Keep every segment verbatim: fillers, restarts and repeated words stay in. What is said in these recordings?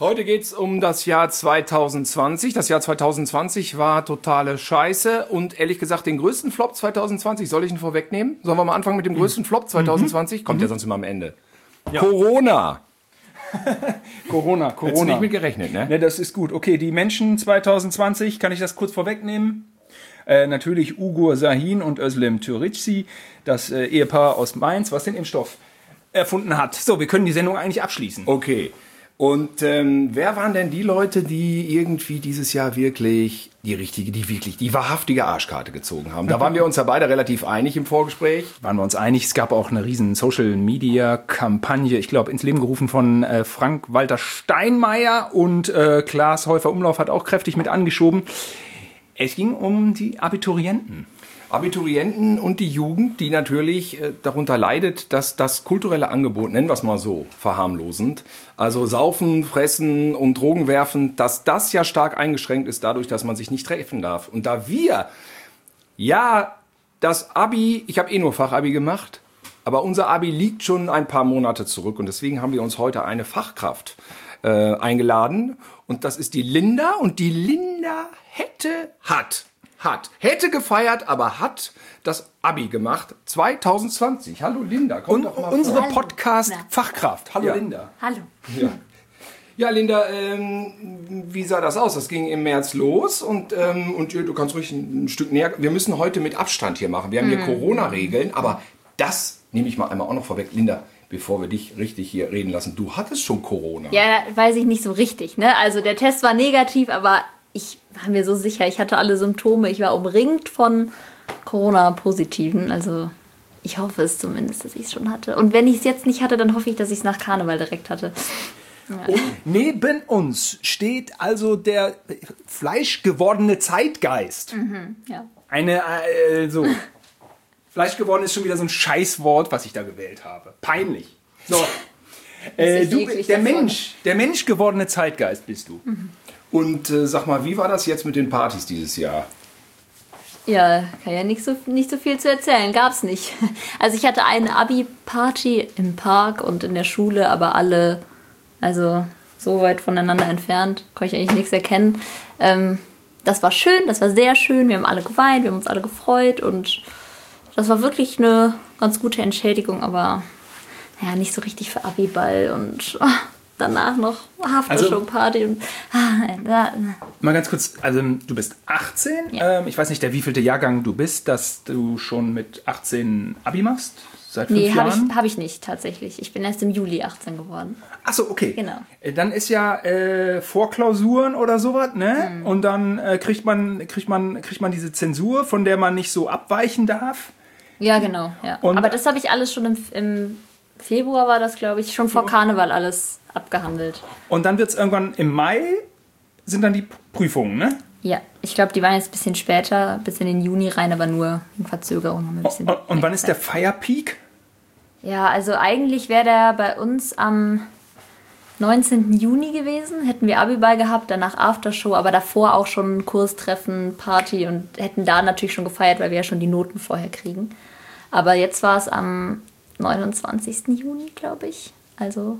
Heute geht's um das Jahr zwanzig zwanzig. Das Jahr zwanzig zwanzig war totale Scheiße und ehrlich gesagt den größten Flop zwanzig zwanzig, soll ich ihn vorwegnehmen? Sollen wir mal anfangen mit dem größten Flop zwanzig zwanzig? Mhm. Kommt ja sonst immer am Ende. Ja. Corona. Corona, Corona. Hättest du nicht mit gerechnet, ne? Ne, das ist gut. Okay, die Menschen zwanzig zwanzig, kann ich das kurz vorwegnehmen? Äh, natürlich Ugur Sahin und Özlem Türeci, das äh, Ehepaar aus Mainz, was den Impfstoff erfunden hat. So, wir können die Sendung eigentlich abschließen. Okay. Und ähm, wer waren denn die Leute, die irgendwie dieses Jahr wirklich die richtige, die wirklich, die wahrhaftige Arschkarte gezogen haben? Da waren wir uns ja beide relativ einig im Vorgespräch. Waren wir uns einig. Es gab auch eine riesen Social-Media-Kampagne, ich glaube, ins Leben gerufen von äh, Frank-Walter Steinmeier und äh, Klaas Häufer-Umlauf hat auch kräftig mit angeschoben. Es ging um die Abiturienten. Abiturienten und die Jugend, die natürlich äh, darunter leidet, dass das kulturelle Angebot, nennen wir es mal so, verharmlosend, also Saufen, Fressen und Drogen werfen, dass das ja stark eingeschränkt ist dadurch, dass man sich nicht treffen darf. Und da wir, ja, das Abi, ich habe eh nur Fachabi gemacht, aber unser Abi liegt schon ein paar Monate zurück und deswegen haben wir uns heute eine Fachkraft äh, eingeladen und das ist die Linda und die Linda hätte, hat... Hat. Hätte gefeiert, aber hat das Abi gemacht. zwanzig zwanzig. Hallo Linda. Komm Und doch mal unsere vor. Podcast-Fachkraft. Hallo Ja. Linda. Hallo. Ja, ja Linda, ähm, wie sah das aus? Das ging im März los und, ähm, und du kannst ruhig ein Stück näher. Wir müssen heute mit Abstand hier machen. Wir haben hier Mhm. Corona-Regeln, aber das nehme ich mal einmal auch noch vorweg. Linda, bevor wir dich richtig hier reden lassen, du hattest schon Corona. Ja, weiß ich nicht so richtig, ne? Also der Test war negativ, aber ich war mir so sicher, ich hatte alle Symptome. Ich war umringt von Corona-Positiven. Also ich hoffe es zumindest, dass ich es schon hatte. Und wenn ich es jetzt nicht hatte, dann hoffe ich, dass ich es nach Karneval direkt hatte. Ja. Und neben uns steht also der fleischgewordene Zeitgeist. Mhm, ja. Eine, äh, so. Fleischgeworden ist schon wieder so ein Scheißwort, was ich da gewählt habe. Peinlich. So. Äh, du, eklig der davon. Mensch, der menschgewordene Zeitgeist bist du. Mhm. Und äh, sag mal, wie war das jetzt mit den Partys dieses Jahr? Ja, kann ja nicht so, nicht so viel zu erzählen. Gab's nicht. Also ich hatte eine Abi-Party im Park und in der Schule, aber alle, also so weit voneinander entfernt, konnte ich eigentlich nichts erkennen. Ähm, das war schön, das war sehr schön. Wir haben alle geweint, wir haben uns alle gefreut und das war wirklich eine ganz gute Entschädigung, aber ja, nicht so richtig für Abi-Ball und oh, danach noch Aftershow-Party. Und, ah, da, Mal ganz kurz, also du bist achtzehn. Ja. Ähm, ich weiß nicht, der wievielte Jahrgang du bist, dass du schon mit achtzehn Abi machst? Seit fünf nee, habe Jahren? ich, hab ich nicht tatsächlich. Ich bin erst im Juli achtzehn geworden. Achso, okay. Genau. Äh, Dann ist ja äh, Vorklausuren oder sowas, ne? Mhm. Und dann äh, kriegt man, kriegt man, kriegt man diese Zensur, von der man nicht so abweichen darf. Ja, genau. Ja. Und- Aber das habe ich alles schon im, im Februar, war das, glaube ich, schon vor Karneval alles abgehandelt. Und dann wird es irgendwann im Mai, sind dann die Prüfungen, ne? Ja, ich glaube, die waren jetzt ein bisschen später, bis in den Juni rein, aber nur in Verzögerung. Haben wir ein bisschen Und, und wann ist der Zeit. Feierpeak? Ja, also eigentlich wäre der bei uns am neunzehnten Juni gewesen. Hätten wir Abiball gehabt, danach Aftershow, aber davor auch schon Kurstreffen, Party und hätten da natürlich schon gefeiert, weil wir ja schon die Noten vorher kriegen. Aber jetzt war es am neunundzwanzigsten Juni, glaube ich. Also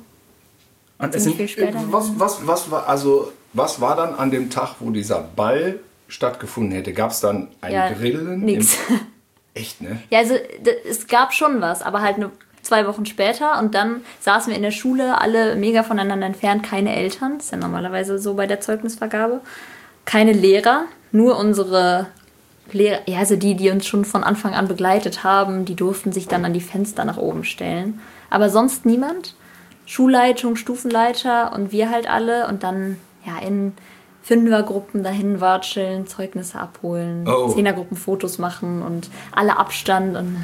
Und es ziemlich sind, viel später. Was, was, was, war, also, was war dann an dem Tag, wo dieser Ball stattgefunden hätte? Gab es dann ein Ja, Grillen? nix. Im- Echt, ne? Ja, also d- es gab schon was, aber halt nur zwei Wochen später und dann saßen wir in der Schule, alle mega voneinander entfernt, keine Eltern, das ist ja normalerweise so bei der Zeugnisvergabe, keine Lehrer, nur unsere Lehrer, ja, also die, die uns schon von Anfang an begleitet haben, die durften sich dann an die Fenster nach oben stellen, aber sonst niemand, Schulleitung, Stufenleiter und wir halt alle und dann ja in Fünfergruppen dahin watscheln, Zeugnisse abholen, Oh. Zehnergruppen Fotos machen und alle Abstand und,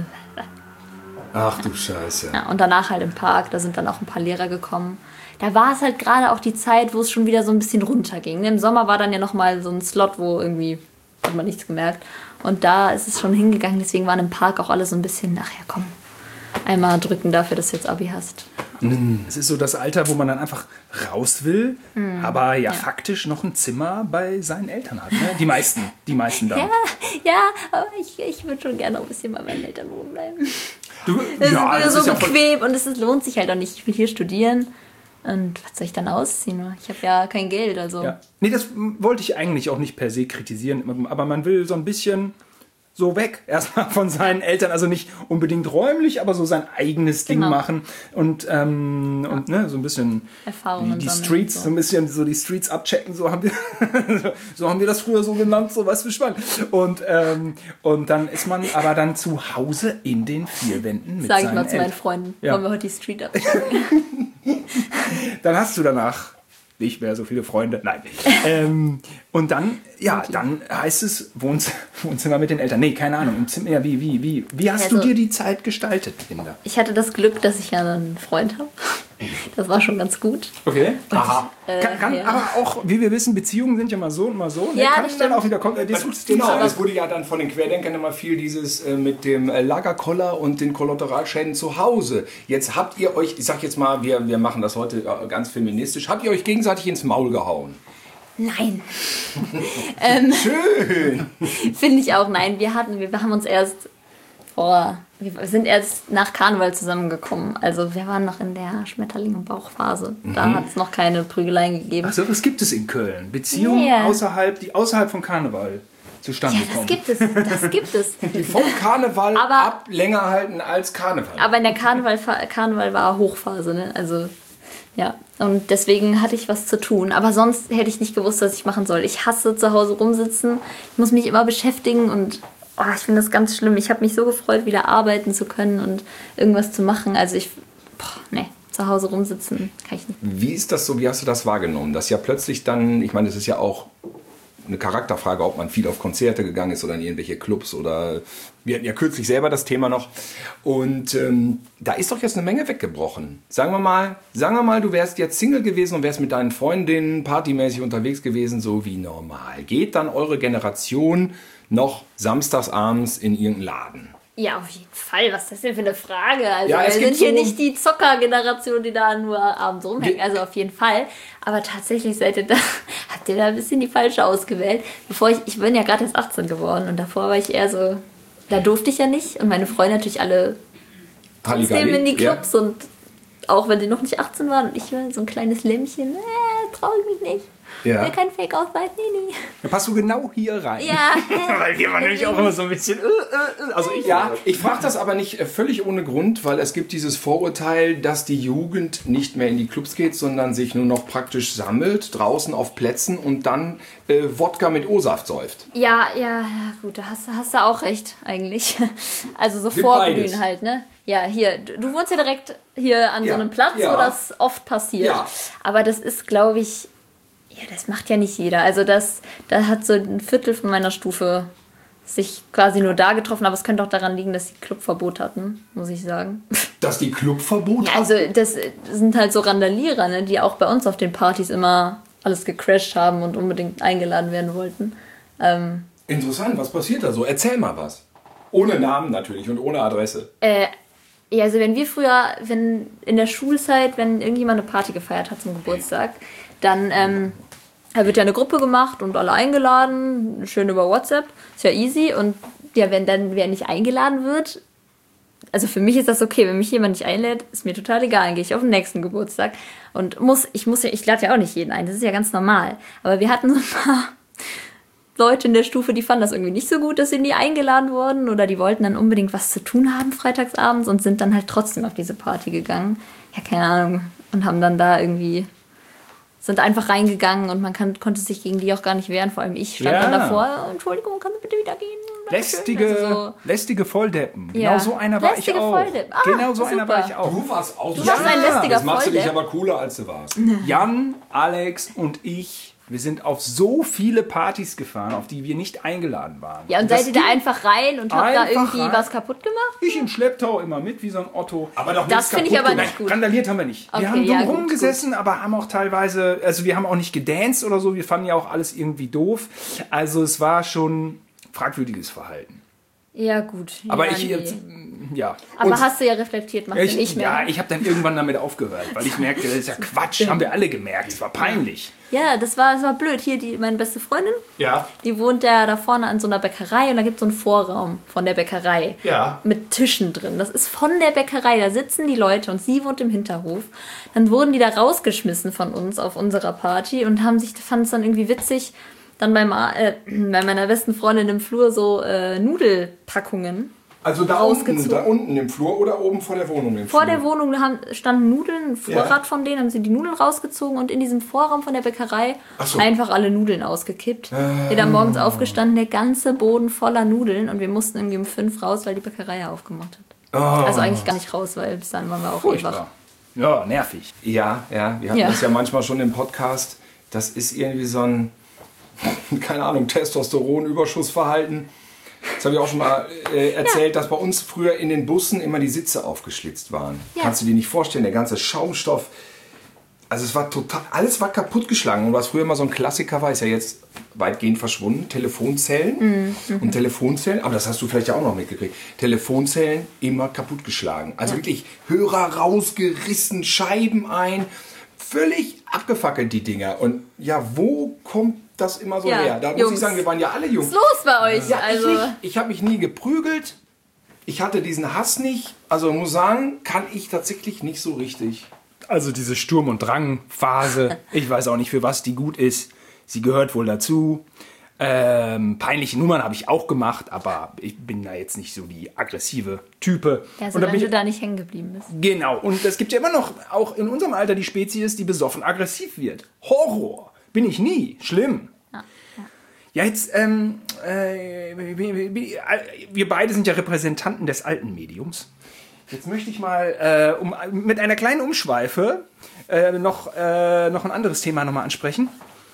Ach du Scheiße. ja, und danach halt im Park, da sind dann auch ein paar Lehrer gekommen. Da war es halt gerade auch die Zeit, wo es schon wieder so ein bisschen runterging. Im Sommer war dann ja nochmal so ein Slot, wo irgendwie hat man nichts gemerkt. Und da ist es schon hingegangen, deswegen waren im Park auch alle so ein bisschen, ach ja komm, einmal drücken dafür, dass du jetzt Abi hast. Es ist so das Alter, wo man dann einfach raus will, aber ja, Ja. faktisch noch ein Zimmer bei seinen Eltern hat. Ne? Die meisten, die meisten dann. Ja, ja, aber ich, ich würde schon gerne auch ein bisschen bei meinen Eltern wohnen bleiben. Du, Das ja, ist das so ist ja voll, bequem und es ist, lohnt sich halt auch nicht. Ich will hier studieren Und was soll ich dann ausziehen? Ich habe ja kein Geld, also. Ja. Nee, das wollte ich eigentlich auch nicht per se kritisieren, aber man will so ein bisschen so weg erstmal von seinen Eltern, also nicht unbedingt räumlich, aber so sein eigenes Ding Genau. machen und, ähm, ja. und ne, so ein bisschen Erfahrungen die, die sammeln, Streets, so. so ein bisschen so die Streets abchecken, so haben wir, so haben wir das früher so genannt, so weißt du, spannend. Und, ähm, und dann ist man aber dann zu Hause in den vier Wänden mit Sag ich seinen mal zu meinen Eltern. Freunden. Ja. Wollen wir heute die Street abchecken? Dann hast du danach nicht mehr so viele Freunde. Nein. ähm, und dann, ja, dann heißt es Wohnz- Wohnzimmer mit den Eltern. Nee, keine Ahnung. Im Zimmer, ja, wie, wie, wie, wie hast Also- du dir die Zeit gestaltet, Linda? Ich hatte das Glück, dass ich ja einen Freund habe. Das war schon ganz gut. Okay. Aha. Äh, Kann, kann ja. aber auch, wie wir wissen, Beziehungen sind ja mal so und mal so. Ne? Ja, kann das dann stimmt. auch wieder kommen. Äh, das Genau, es wurde ja dann von den Querdenkern immer viel dieses äh, mit dem äh, Lagerkoller und den Kollateralschäden zu Hause. Jetzt habt ihr euch, ich sag jetzt mal, wir, wir machen das heute äh, ganz feministisch, habt ihr euch gegenseitig ins Maul gehauen? Nein. ähm, Schön! Finde ich auch, nein. Wir hatten, wir haben uns erst vor, wir sind erst nach Karneval zusammengekommen. Also wir waren noch in der Schmetterling- und Bauchphase. Da Mhm. hat es noch keine Prügeleien gegeben. Achso, was gibt es in Köln? Beziehungen Ja. außerhalb, die außerhalb von Karneval zustande Ja, das kommen. gibt es, das gibt es. Die vom Karneval Aber- ab länger halten als Karneval. Aber in der Karneval, Karneval war Hochphase, ne? Also, ja. Und deswegen hatte ich was zu tun. Aber sonst hätte ich nicht gewusst, was ich machen soll. Ich hasse zu Hause rumsitzen. Ich muss mich immer beschäftigen und oh, ich finde das ganz schlimm. Ich habe mich so gefreut, wieder arbeiten zu können und irgendwas zu machen. Also ich, boah, nee, zu Hause rumsitzen kann ich nicht. Wie ist das so, wie hast du das wahrgenommen? Dass ja plötzlich dann, ich meine, das ist ja auch eine Charakterfrage, ob man viel auf Konzerte gegangen ist oder in irgendwelche Clubs oder wir hatten ja kürzlich selber das Thema noch und ähm, da ist doch jetzt eine Menge weggebrochen. Sagen wir mal, sagen wir mal, du wärst jetzt Single gewesen und wärst mit deinen Freundinnen partymäßig unterwegs gewesen, so wie normal. Geht dann eure Generation noch samstagsabends in irgendeinen Laden? Ja, auf jeden Fall. Was ist das denn für eine Frage? Also Ja, es wir gibt sind hier so- nicht die Zocker-Generation, die da nur abends rumhängt. Wir- Also auf jeden Fall. Aber tatsächlich seid ihr da, habt ihr da ein bisschen die falsche ausgewählt. Bevor ich, ich bin ja gerade erst achtzehn geworden und davor war ich eher so, da durfte ich ja nicht. Und meine Freunde natürlich alle trotzdem in die Ja. Clubs und auch wenn die noch nicht achtzehn waren und ich war so ein kleines Lämmchen, äh, trau ich mich nicht. Ja. Will kein Fake-Ausweis, nee, nee. Da passt du genau hier rein. Ja. Weil wir waren nämlich auch immer so ein bisschen. Äh, äh, also ich. Ja, ich frage das aber nicht äh, völlig ohne Grund, weil es gibt dieses Vorurteil, dass die Jugend nicht mehr in die Clubs geht, sondern sich nur noch praktisch sammelt, draußen auf Plätzen und dann äh, Wodka mit O-Saft säuft. Ja, ja, ja, gut, da hast, hast du auch recht, eigentlich. Also so Gibt vorglühen beides. halt, ne? Ja, hier, du du wohnst ja direkt hier an Ja, so einem Platz, ja. wo das oft passiert. Ja. Aber das ist, glaube ich, ja, das macht ja nicht jeder. Also das, da hat so ein Viertel von meiner Stufe sich quasi nur da getroffen, aber es könnte auch daran liegen, dass sie Clubverbot hatten, muss ich sagen. Dass die Clubverbot Ja, also das sind halt so Randalierer, ne, die auch bei uns auf den Partys immer alles gecrashed haben und unbedingt eingeladen werden wollten. Ähm, Interessant, was passiert da so? Erzähl mal was. Ohne Namen natürlich und ohne Adresse. Äh, ja, also wenn wir früher, wenn in der Schulzeit, wenn irgendjemand eine Party gefeiert hat zum Geburtstag, dann ähm, da wird ja eine Gruppe gemacht und alle eingeladen, schön über WhatsApp, ist ja easy. Und ja, wenn dann wer nicht eingeladen wird, also für mich ist das okay, wenn mich jemand nicht einlädt, ist mir total egal, dann gehe ich auf den nächsten Geburtstag und muss, ich muss ja, ich lade ja auch nicht jeden ein, das ist ja ganz normal. Aber wir hatten so ein paar Leute in der Stufe, die fanden das irgendwie nicht so gut, dass sie nie eingeladen wurden oder die wollten dann unbedingt was zu tun haben freitagsabends und sind dann halt trotzdem auf diese Party gegangen. Ja, keine Ahnung. Und haben dann da irgendwie, sind einfach reingegangen und man kann, konnte sich gegen die auch gar nicht wehren. Vor allem ich stand Ja. dann davor, Entschuldigung, kannst du bitte wieder gehen? Lästige, Also so, lästige Volldeppen. Ja. Genau so einer war Lästige ich auch. Volldeppen. Ah, genau so einer super. war ich auch. Du warst auch Du warst ein lästiger Das machst du dich Volldepp. aber cooler, als du warst. Jan, Alex und ich, wir sind auf so viele Partys gefahren, auf die wir nicht eingeladen waren. Ja, und das seid ihr da ging einfach rein und habt da einfach irgendwie rein. was kaputt gemacht? Ich im Schlepptau immer mit, wie so ein Otto. Aber doch Das nichts finde ich kaputt aber gemacht. nicht gut. Randaliert haben wir nicht. Okay, wir haben ja, dumm gut, rumgesessen, aber haben auch teilweise, also wir haben auch nicht gedanced oder so, wir fanden ja auch alles irgendwie doof. Also es war schon fragwürdiges Verhalten. Ja, gut. Aber ja, ich, nee. jetzt, ja. Aber Und hast du ja reflektiert, machst ich, du nicht mehr. Ja, ich habe dann irgendwann damit aufgehört, weil ich merkte, das ist ja Quatsch, haben wir alle gemerkt, es war peinlich. Ja, das war, das war blöd. Hier, die, meine beste Freundin, Ja. die wohnt ja da vorne an so einer Bäckerei und da gibt es so einen Vorraum von der Bäckerei. Ja. Mit Tischen drin. Das ist von der Bäckerei, da sitzen die Leute und sie wohnt im Hinterhof. Dann wurden die da rausgeschmissen von uns auf unserer Party und haben sich, fanden es dann irgendwie witzig, dann beim, äh, bei meiner besten Freundin im Flur so äh, Nudelpackungen. Also da unten, Ausgezogen. da unten im Flur oder oben vor der Wohnung im Vor Flur? der Wohnung haben, standen Nudeln, ein Vorrat Ja. von denen, haben sie die Nudeln rausgezogen und in diesem Vorraum von der Bäckerei Ach so. einfach alle Nudeln ausgekippt. Wir dann morgens aufgestanden, der ganze Boden voller Nudeln und wir mussten irgendwie um fünf raus, weil die Bäckerei ja aufgemacht hat. Oh. Also eigentlich gar nicht raus, weil bis dann waren wir auch eh wach. Furchtbar. Ja, nervig. Ja, ja, wir hatten Ja. das ja manchmal schon im Podcast. Das ist irgendwie so ein, keine Ahnung, Testosteronüberschussverhalten. Das habe ich auch schon mal äh, erzählt, dass bei uns früher in den Bussen immer die Sitze aufgeschlitzt waren. Ja. Kannst du dir nicht vorstellen, der ganze Schaumstoff. Also es war total, alles war kaputtgeschlagen. Und was früher immer so ein Klassiker war, ist ja jetzt weitgehend verschwunden. Telefonzellen Mhm. und Telefonzellen, aber das hast du vielleicht ja auch noch mitgekriegt. Telefonzellen immer kaputtgeschlagen. Also Ja. wirklich Hörer rausgerissen, Scheiben ein. Völlig abgefackelt, die Dinger. Und ja, wo kommt das immer so Ja, her? Da muss Jungs. ich sagen, wir waren ja alle Jungs. Was ist los bei euch? Ja, also, ich nicht. Ich habe mich nie geprügelt. Ich hatte diesen Hass nicht. Also muss sagen, kann ich tatsächlich nicht so richtig. Also diese Sturm- und Drang-Phase, ich weiß auch nicht, für was die gut ist. Sie gehört wohl dazu. Ähm, peinliche Nummern habe ich auch gemacht, aber ich bin da jetzt nicht so die aggressive Type. ja, Und da solange bin du ich, da nicht hängen geblieben bist. genau, und es gibt ja immer noch, auch in unserem Alter, die Spezies, die besoffen aggressiv wird. Horror. Bin ich nie. Schlimm. Ja, ja. Ja, jetzt, ähm, äh, wir, wir, wir beide sind ja Repräsentanten des alten Mediums. Jetzt möchte ich mal äh, um, mit einer kleinen Umschweife äh, noch, äh, noch ein anderes Thema nochmal ansprechen.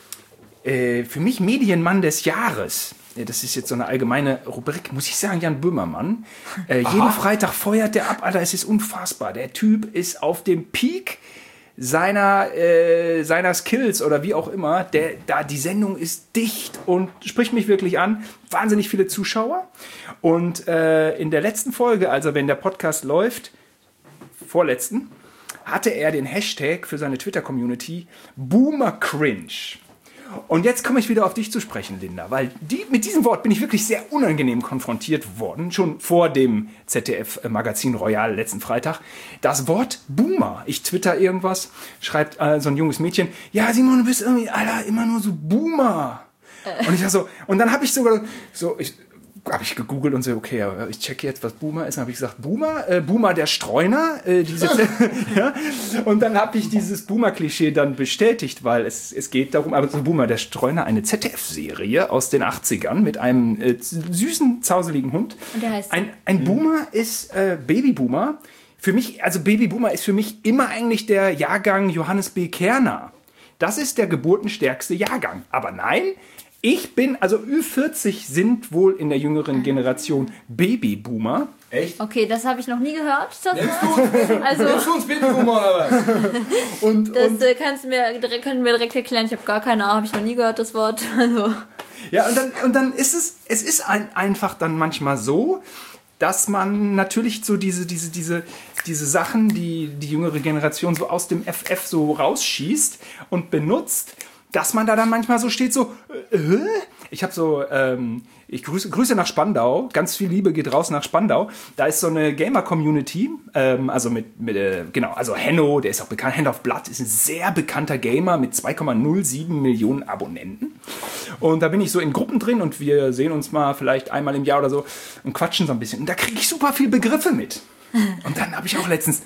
Äh, für mich Medienmann des Jahres. Ja, das ist jetzt so eine allgemeine Rubrik, muss ich sagen, Jan Böhmermann. Äh, jeden Freitag feuert der ab, Alter, es ist unfassbar. Der Typ ist auf dem Peak seiner, äh, seiner Skills oder wie auch immer. Der, da, die Sendung ist dicht und spricht mich wirklich an. Wahnsinnig viele Zuschauer. Und äh, in der letzten Folge, also wenn der Podcast läuft, vorletzten, hatte er den Hashtag für seine Twitter-Community Boomer Cringe. Und jetzt komme ich wieder auf dich zu sprechen, Linda, weil die, mit diesem Wort bin ich wirklich sehr unangenehm konfrontiert worden, schon vor dem Z D F-Magazin Royal letzten Freitag. Das Wort Boomer. Ich twitter irgendwas, schreibt äh, so ein junges Mädchen, ja Simon, du bist irgendwie, Alter, immer nur so Boomer. Und ich war so, und dann habe ich sogar so, ich, habe ich gegoogelt und so, okay, ich checke jetzt, was Boomer ist. Dann habe ich gesagt, Boomer, äh, Boomer der Streuner. Äh, diese, ja? Und dann habe ich dieses Boomer-Klischee dann bestätigt, weil es, es geht darum, aber so Boomer der Streuner, eine Z D F-Serie aus den achtzigern mit einem äh, süßen, zauseligen Hund. Und der heißt? Ein, ein Boomer ist äh, Babyboomer. Für mich, also Babyboomer ist für mich immer eigentlich der Jahrgang Johannes B. Kerner. Das ist der geburtenstärkste Jahrgang. Aber nein, ich bin, also Ü vierzig sind wohl in der jüngeren Generation Babyboomer. Echt? Okay, das habe ich noch nie gehört. Das Nennst du, also, nennst du uns Babyboomer oder was? Und, das und, äh, kannst du mir, direkt- können wir direkt erklären. Ich habe gar keine Ahnung, habe ich noch nie gehört, das Wort. Also, ja, und dann, und dann ist es, es ist ein, einfach dann manchmal so, dass man natürlich so diese, diese, diese, diese Sachen, die die jüngere Generation so aus dem F F so rausschießt und benutzt, dass man da dann manchmal so steht, so, äh, ich habe so, ähm, ich grüße, Grüße nach Spandau, ganz viel Liebe geht raus nach Spandau. Da ist so eine Gamer-Community, ähm, also mit, mit äh, genau, also Henno, der ist auch bekannt, Hand of Blood ist ein sehr bekannter Gamer mit zwei Komma null sieben Millionen Abonnenten. Und da bin ich so in Gruppen drin und wir sehen uns mal vielleicht einmal im Jahr oder so und quatschen so ein bisschen. Und da kriege ich super viel Begriffe mit. Und dann habe ich auch letztens,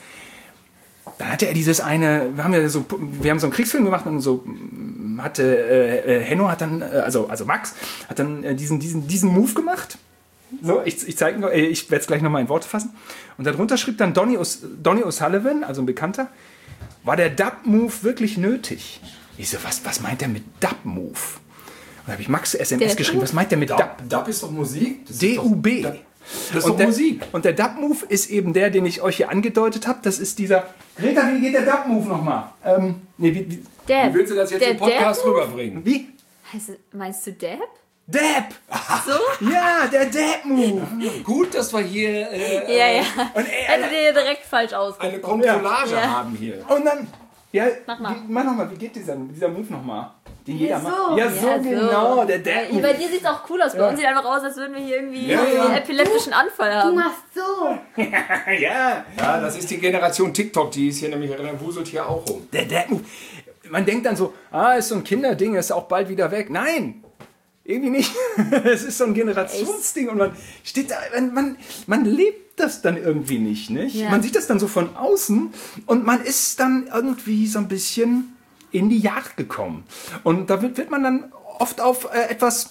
dann hatte er dieses eine, wir haben ja so, wir haben so einen Kriegsfilm gemacht und so hatte, äh, äh, Henno hat dann, äh, also, also Max, hat dann äh, diesen, diesen, diesen Move gemacht. So, ich, ich zeige äh, ich werde es gleich nochmal in Worte fassen. Und darunter schrieb dann Donny, Os, Donny O'Sullivan, also ein Bekannter, war der Dub-Move wirklich nötig? Ich so, was, was meint der mit Dub-Move? Und da habe ich Max S M S Der geschrieben, Dub? was meint der mit Dub? Dub, Dub ist doch Musik. Das ist D U B. doch- Das ist Und doch der, Musik. und der Dub-Move ist eben der, den ich euch hier angedeutet habe. Das ist dieser... Greta, wie geht der Dub-Move nochmal? Ähm, nee, wie, wie, Dab. Wie willst du das jetzt Der im Podcast Dab-Move? rüberbringen? wie? Heißt, es- meinst du Dab? Depp! So? Ja, der Depp-Move! Gut, dass wir hier äh, Ja, ja. Und ey, Hättet ihr direkt falsch eine ausgesprochen. Kontrollage Ja. haben hier. Und dann, ja, Mach mal. wie, mach nochmal, wie geht dieser, dieser Move nochmal? Den jeder so. macht. Ja, so Ja, so. genau, der Ja, Depp. bei dir sieht es auch cool aus. Bei Ja. uns sieht einfach aus, als würden wir hier irgendwie Ja, ja. einen epileptischen Anfall haben. so. Ja, Ja, das ist die Generation TikTok, die ist hier nämlich, wuselt hier auch rum. der Depp-Move. Man denkt dann so, ah, ist so ein Kinderding, ist auch bald wieder weg. Nein! Irgendwie nicht. Es ist so ein Generationsding und man steht da, man, man, man lebt das dann irgendwie nicht, nicht? Ja. Man sieht das dann so von außen und man ist dann irgendwie so ein bisschen in die Jagd gekommen. Und da wird, wird man dann oft auf äh, etwas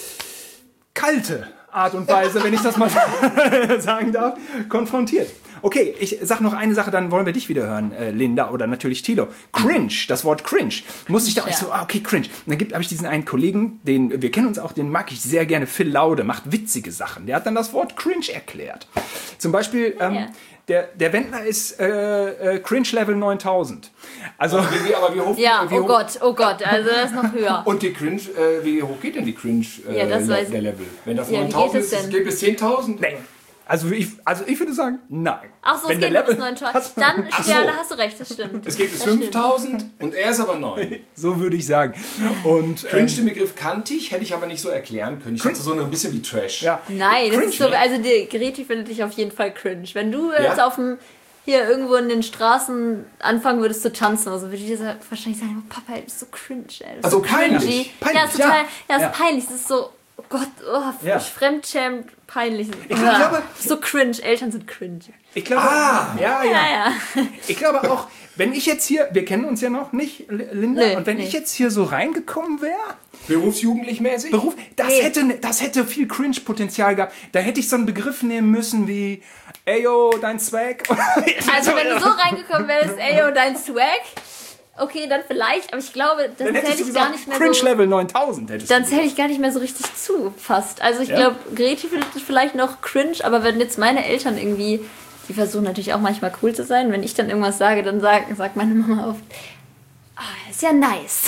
kalte Art und Weise, wenn ich das mal sagen darf, konfrontiert. Okay, ich sag noch eine Sache, dann wollen wir dich wieder hören, äh, Linda, oder natürlich Thilo. Cringe, das Wort Cringe. Musste ich da auch Ja. so, ah, okay, Cringe. Und dann habe ich diesen einen Kollegen, den wir kennen uns auch, den mag ich sehr gerne, Phil Laude, macht witzige Sachen. Der hat dann das Wort Cringe erklärt. Zum Beispiel, ähm, Ja. der, der Wendler ist äh, äh, Cringe-Level neuntausend. Also, Wie, aber wie hoch, Ja, wie oh hoch, Gott, oh Gott, also das ist noch höher. Und die Cringe, äh, wie hoch geht denn die Cringe äh, Ja, das Le- weiß ich. der Level? Wenn das Ja, wie neuntausend geht ist, es es denn? geht bis zehntausend? nee. Also ich, also ich würde sagen, nein. Ach so, Wenn es der geht nur bis Level- neuntausend. Dann, Ach so. ja, da hast du recht, das stimmt. Es geht bis Das stimmt. fünftausend und er ist aber neun. So würde ich sagen. Und Cringe, ähm, den Begriff kannte ich, hätte ich aber nicht so erklären können. Ich dachte so ein bisschen wie Trash. ja. Nein, das Cringe, ist so, ne? also die Greti findet dich auf jeden Fall cringe. Wenn du Ja? jetzt auf dem, hier irgendwo in den Straßen anfangen würdest zu tanzen, also würde ich dir so wahrscheinlich sagen, oh, Papa, das ist so cringe, ey. Das ist Also so cringy. peinlich. Peinlich, Ja, ist total, ja. ja, ist Ja. peinlich. Das ist so, oh Gott, oh, Ja. fremdschämend, peinlich. Ich glaube- so cringe, Eltern sind cringe. Ich glaube, Ah! ja, ja. Ja, ja. Ich glaube auch, wenn ich jetzt hier, wir kennen uns ja noch nicht, L- Linda, Nee, und wenn nee. ich jetzt hier so reingekommen wäre, Berufsjugendlich mäßig? Beruf, das, Nee. hätte, das hätte viel Cringe-Potenzial gehabt. Da hätte ich so einen Begriff nehmen müssen wie, ey yo, dein Swag. Also wenn du so reingekommen wärst, ey, und dein Swag, okay, dann vielleicht, aber ich glaube, das dann hätte hättest du ich gar gesagt, nicht mehr so... Cringe-Level neuntausend hättest Dann du zähle ich gar nicht mehr so richtig zu, fast. Also ich Ja? glaube, Greti findet es vielleicht noch cringe, aber wenn jetzt meine Eltern irgendwie, die versuchen natürlich auch manchmal cool zu sein, wenn ich dann irgendwas sage, dann sagt, sagt meine Mama oft, ah, ist ja nice.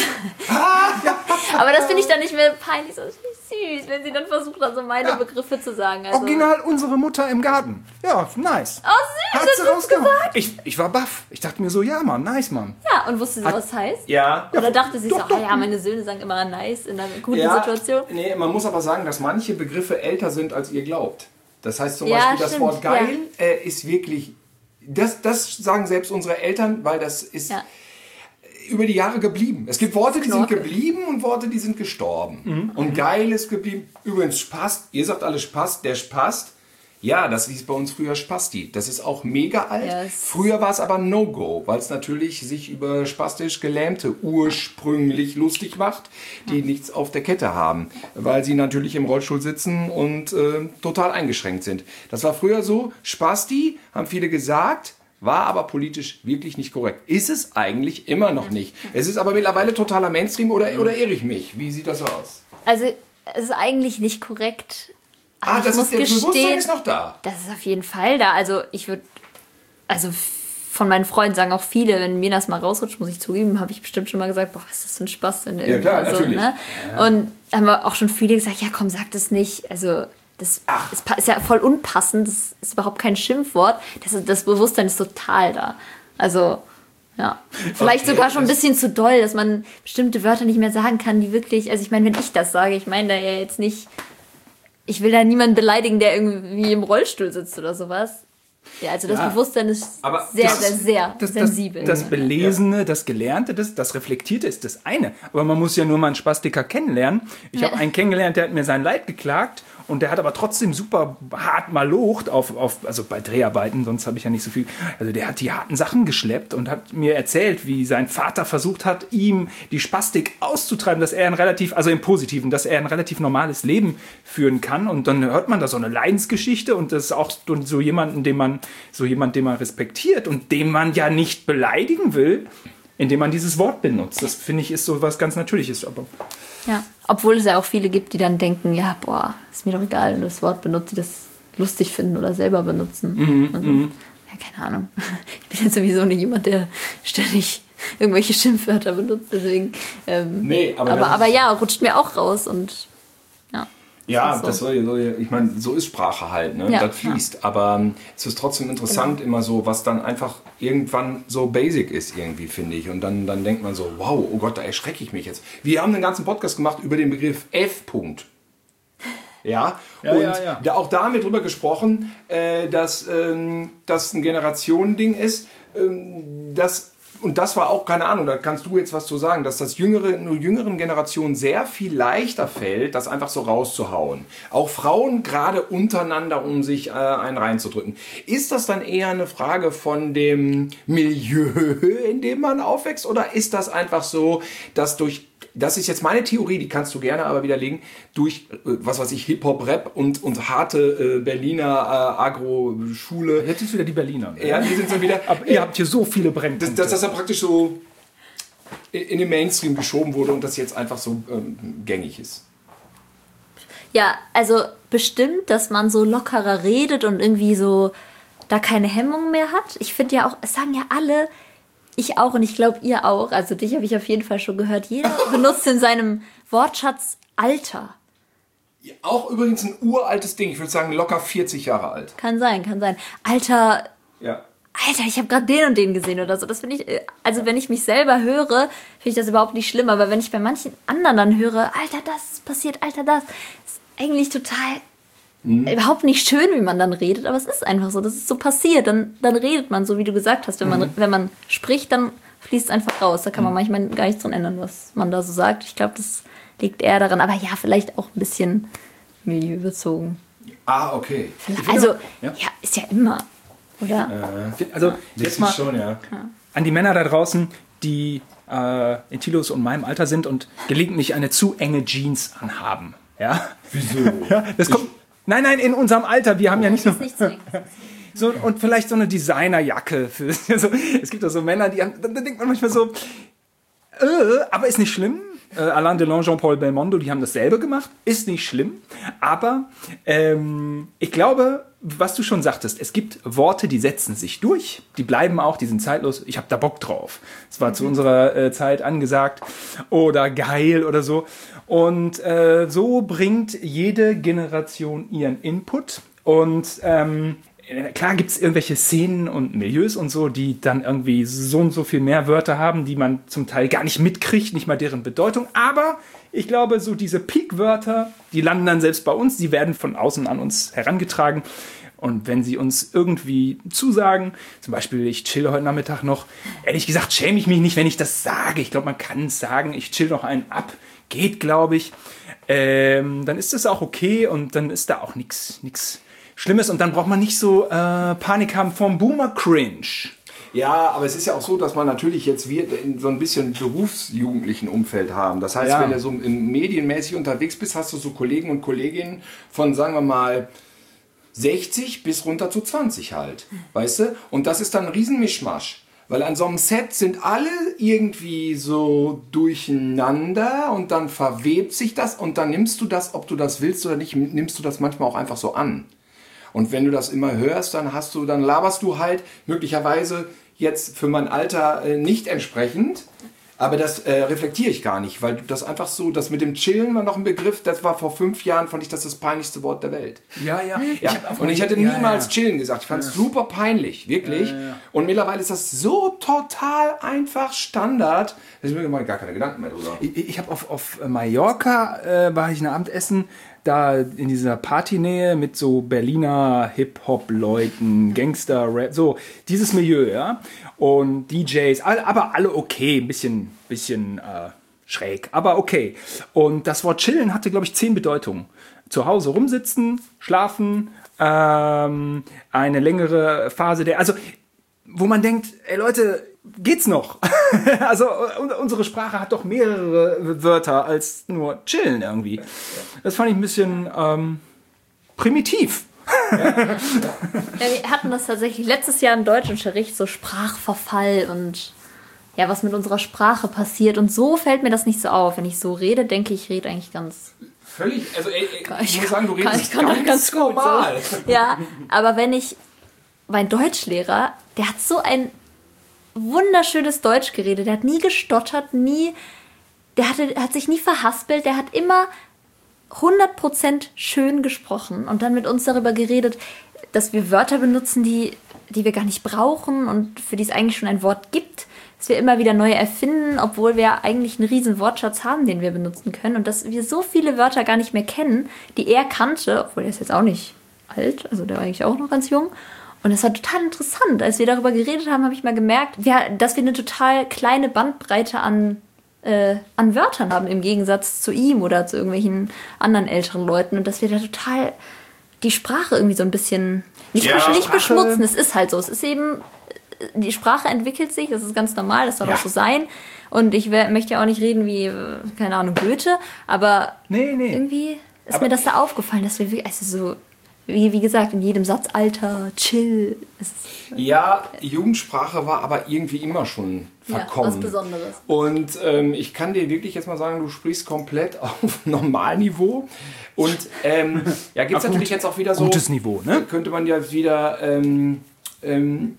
Aber das finde ich dann nicht mehr peinlich, so süß, wenn sie dann versucht, also meine Ja. Begriffe zu sagen. Also, Original unsere Mutter im Garten. Ja, nice. Oh, süß, Hat hast sie du es rausgehauen. gesagt? Ich, ich war baff. Ich dachte mir so, ja, Mann, nice, Mann. Ja, und wusste sie, was das heißt? Ja. Oder dachte sie doch, so, doch. ah ja, meine Söhne sagen immer nice in einer guten ja. Situation? Nee, man muss aber sagen, dass manche Begriffe älter sind, als ihr glaubt. Das heißt zum Ja, Beispiel, das stimmt, Wort geil äh, ist wirklich, das, das sagen selbst unsere Eltern, weil das ist Ja. über die Jahre geblieben. Es gibt Worte, die sind Knorke. geblieben und Worte, die sind gestorben. Und geil ist geblieben. Übrigens, Spast, ihr sagt alle Spast, der Spast. Ja, das hieß bei uns früher Spasti. Das ist auch mega alt. Ja, es- Früher war es aber No-Go, weil es natürlich sich über spastisch Gelähmte ursprünglich lustig macht, die nichts auf der Kette haben, weil sie natürlich im Rollstuhl sitzen und äh, total eingeschränkt sind. Das war früher so. Spasti, haben viele gesagt, war aber politisch wirklich nicht korrekt. Ist es eigentlich immer noch nicht. Es ist aber mittlerweile totaler Mainstream, oder, oder irre ich mich? Wie sieht das aus? Also, es ist eigentlich nicht korrekt. Aber Ah, ich das muss ist, der Bewusstsein gestehen, ist noch da. das ist auf jeden Fall da. Also ich würde, also von meinen Freunden sagen auch viele, wenn mir das mal rausrutscht, muss ich zugeben, habe ich bestimmt schon mal gesagt, boah, was ist das für ein Spaß denn? Ja, klar, so, natürlich. Ne? Und haben wir auch schon viele gesagt, ja komm, sag das nicht. Also das ist, ist ja voll unpassend, das ist überhaupt kein Schimpfwort. Das, das Bewusstsein ist total da. Also ja, vielleicht Okay, sogar schon ein das- bisschen zu doll, dass man bestimmte Wörter nicht mehr sagen kann, die wirklich, also ich meine, wenn ich das sage, ich meine da ja jetzt nicht, ich will da niemanden beleidigen, der irgendwie im Rollstuhl sitzt oder sowas. Ja, also das Ja, Bewusstsein ist aber sehr, das- sehr, sehr Das, das, sensibel. das Belesene, das Gelernte, das, das Reflektierte ist das eine. Aber man muss ja nur mal einen Spastiker kennenlernen. Ich Ja. habe einen kennengelernt, der hat mir sein Leid geklagt und der hat aber trotzdem super hart malocht auf, auf also bei Dreharbeiten, sonst habe ich ja nicht so viel. Also der hat die harten Sachen geschleppt und hat mir erzählt, wie sein Vater versucht hat, ihm die Spastik auszutreiben, dass er ein relativ, also im Positiven, dass er ein relativ normales Leben führen kann. Und dann hört man da so eine Leidensgeschichte und das ist auch so jemanden, den man, so jemand, den man respektiert und den man ja nicht beleidigen will, indem man dieses Wort benutzt. Das finde ich ist so was ganz Natürliches. Aber ja. Obwohl es ja auch viele gibt, die dann denken, ja, boah, ist mir doch egal, wenn du das Wort benutzt, die das lustig finden oder selber benutzen. Mhm, also, ja, keine Ahnung. Ich bin jetzt sowieso nicht jemand, der ständig irgendwelche Schimpfwörter benutzt, deswegen. Ähm, Nee, aber aber, das aber ist- ja, rutscht mir auch raus und Ja. Ja, das, so. das soll, soll, ich meine, so ist Sprache halt, ne? Ja, Das fließt. Ja. Aber ähm, es ist trotzdem interessant genau. immer so, was dann einfach irgendwann so basic ist irgendwie, finde ich. Und dann, dann denkt man so, wow, oh Gott, da erschrecke ich mich jetzt. Wir haben einen ganzen Podcast gemacht über den Begriff F-Punkt. Ja, ja, und ja, ja. Da auch da haben wir drüber gesprochen, äh, dass ähm, das ein Generationending ist, ähm, dass und das war auch, keine Ahnung, da kannst du jetzt was zu sagen, dass das jüngere, nur jüngeren Generationen sehr viel leichter fällt, das einfach so rauszuhauen. Auch Frauen gerade untereinander, um sich äh, einen reinzudrücken. Ist das dann eher eine Frage von dem Milieu, in dem man aufwächst, oder ist das einfach so, dass durch, das ist jetzt meine Theorie, die kannst du gerne aber widerlegen, durch, äh, was weiß ich, Hip-Hop, Rap und, und harte äh, Berliner äh, Agro-Schule. Jetzt sind wieder die Berliner. Ja, die sind so wieder. Aber ihr habt hier so viele Brennpunkte. Dass das dann praktisch so in den Mainstream geschoben wurde und das jetzt einfach so ähm, gängig ist. Ja, also bestimmt, dass man so lockerer redet und irgendwie so da keine Hemmung mehr hat. Ich finde ja auch, es sagen ja alle, ich auch und ich glaube ihr auch, also dich habe ich auf jeden Fall schon gehört, jeder benutzt in seinem Wortschatz Alter. Ja, auch übrigens ein uraltes Ding, ich würde sagen locker vierzig Jahre alt. Kann sein, kann sein. Alter, ja. Alter, ich habe gerade den und den gesehen oder so. Das finde ich, also wenn ich mich selber höre, finde ich das überhaupt nicht schlimm, aber wenn ich bei manchen anderen dann höre, Alter, das passiert, Alter, das, ist eigentlich total mhm. überhaupt nicht schön, wie man dann redet, aber es ist einfach so, das ist so passiert, dann, dann redet man so, wie du gesagt hast, wenn man, mhm. wenn man spricht, dann fließt es einfach raus, da kann man manchmal gar nichts dran ändern, was man da so sagt. Ich glaube, das liegt eher daran, aber ja, vielleicht auch ein bisschen milieubezogen. Ah, okay. Also, ja. ja, ist ja immer, oder? Äh, also, jetzt mal schon, ja. an die Männer da draußen, die äh, in Thilos und meinem Alter sind und gelegentlich eine zu enge Jeans anhaben. Ja? Wieso? Ja, das kommt, nein, nein, in unserem Alter, wir haben ja nicht so... Nicht so So, und vielleicht so eine Designerjacke. Für, so, es gibt auch so Männer, die haben, da denkt man manchmal so, äh, aber ist nicht schlimm. Äh, Alain Delon, Jean-Paul Belmondo, die haben dasselbe gemacht. Ist nicht schlimm. Aber ähm, ich glaube, was du schon sagtest, es gibt Worte, die setzen sich durch. Die bleiben auch, die sind zeitlos. Ich habe da Bock drauf. Das war mhm. zu unserer äh, Zeit angesagt. Oder geil oder so. Und äh, so bringt jede Generation ihren Input. Und ähm, klar gibt es irgendwelche Szenen und Milieus und so, die dann irgendwie so und so viel mehr Wörter haben, die man zum Teil gar nicht mitkriegt, nicht mal deren Bedeutung. Aber ich glaube, so diese Peak-Wörter, die landen dann selbst bei uns, die werden von außen an uns herangetragen. Und wenn sie uns irgendwie zusagen, zum Beispiel, ich chill heute Nachmittag noch, ehrlich gesagt, schäme ich mich nicht, wenn ich das sage. Ich glaube, man kann es sagen, ich chill noch einen ab. Geht, glaube ich. Ähm, dann ist das auch okay und dann ist da auch nichts nichts Schlimmes und dann braucht man nicht so äh, Panik haben vom Boomer-Cringe. Ja, aber es ist ja auch so, dass man natürlich jetzt wir in so ein bisschen berufsjugendlichen Umfeld haben. Das heißt, ja. wenn du so medienmäßig unterwegs bist, hast du so Kollegen und Kolleginnen von, sagen wir mal, sechzig bis runter zu zwanzig halt. Weißt du? Und das ist dann ein Riesenmischmasch. Weil an so einem Set sind alle irgendwie so durcheinander und dann verwebt sich das und dann nimmst du das, ob du das willst oder nicht, nimmst du das manchmal auch einfach so an. Und wenn du das immer hörst, dann hast du, dann laberst du halt möglicherweise jetzt für mein Alter äh, nicht entsprechend, aber das äh, reflektiere ich gar nicht, weil das einfach so, das mit dem Chillen war noch ein Begriff, das war vor fünf Jahren, fand ich das das peinlichste Wort der Welt. Ja, ja. ja. Und ich hätte niemals ja, ja. chillen gesagt, ich fand es ja. super peinlich, wirklich. Ja, ja. Und mittlerweile ist das so total einfach Standard, dass ich mir mal gar keine Gedanken mehr drüber. Ich, ich habe auf, auf Mallorca, äh, war ich ein Abendessen, da in dieser Partynähe mit so Berliner Hip-Hop-Leuten, Gangster-Rap, so dieses Milieu, ja. Und D Js, alle, aber alle okay, ein bisschen, bisschen äh, schräg, aber okay. Und das Wort chillen hatte, glaube ich, zehn Bedeutungen. Zu Hause rumsitzen, schlafen, ähm, eine längere Phase der, also wo man denkt, ey Leute, geht's noch? Also unsere Sprache hat doch mehrere Wörter als nur chillen irgendwie. Das fand ich ein bisschen ähm, primitiv. Ja, wir hatten das tatsächlich letztes Jahr im Deutschunterricht, so Sprachverfall und ja, was mit unserer Sprache passiert. Und so fällt mir das nicht so auf. Wenn ich so rede, denke ich, ich rede eigentlich ganz... Völlig, also ey, ey, ich, ich muss sagen, du redest kann, ich kann ganz, ganz normal. So. Ja, aber wenn ich... Mein Deutschlehrer, der hat so ein wunderschönes Deutsch geredet. Der hat nie gestottert, nie... Der hatte, hat sich nie verhaspelt. Der hat immer hundert Prozent schön gesprochen und dann mit uns darüber geredet, dass wir Wörter benutzen, die, die wir gar nicht brauchen und für die es eigentlich schon ein Wort gibt, dass wir immer wieder neue erfinden, obwohl wir eigentlich einen riesen Wortschatz haben, den wir benutzen können und dass wir so viele Wörter gar nicht mehr kennen, die er kannte, obwohl er ist jetzt auch nicht alt, also der war eigentlich auch noch ganz jung. Und das war total interessant. Als wir darüber geredet haben, habe ich mal gemerkt, wir, dass wir eine total kleine Bandbreite an, äh, an Wörtern haben, im Gegensatz zu ihm oder zu irgendwelchen anderen älteren Leuten. Und dass wir da total die Sprache irgendwie so ein bisschen nicht, Ja, nicht Sprache. beschmutzen. Es ist halt so. Es ist eben, die Sprache entwickelt sich, das ist ganz normal, das soll Ja. auch so sein. Und ich wär, möchte ja auch nicht reden wie, äh, keine Ahnung, Goethe, aber Nee, nee. irgendwie ist Aber- mir das da aufgefallen, dass wir wirklich, also so, wie, wie gesagt, in jedem Satz, Alter, chill. Es ist, Ja, Jugendsprache war aber irgendwie immer schon verkommen. Ja, was Besonderes. Und ähm, ich kann dir wirklich jetzt mal sagen, du sprichst komplett auf Normalniveau. Und ähm, ja, gibt es Ja, gut. natürlich jetzt auch wieder so... Gutes Niveau, ne? Könnte man ja wieder ähm, ähm,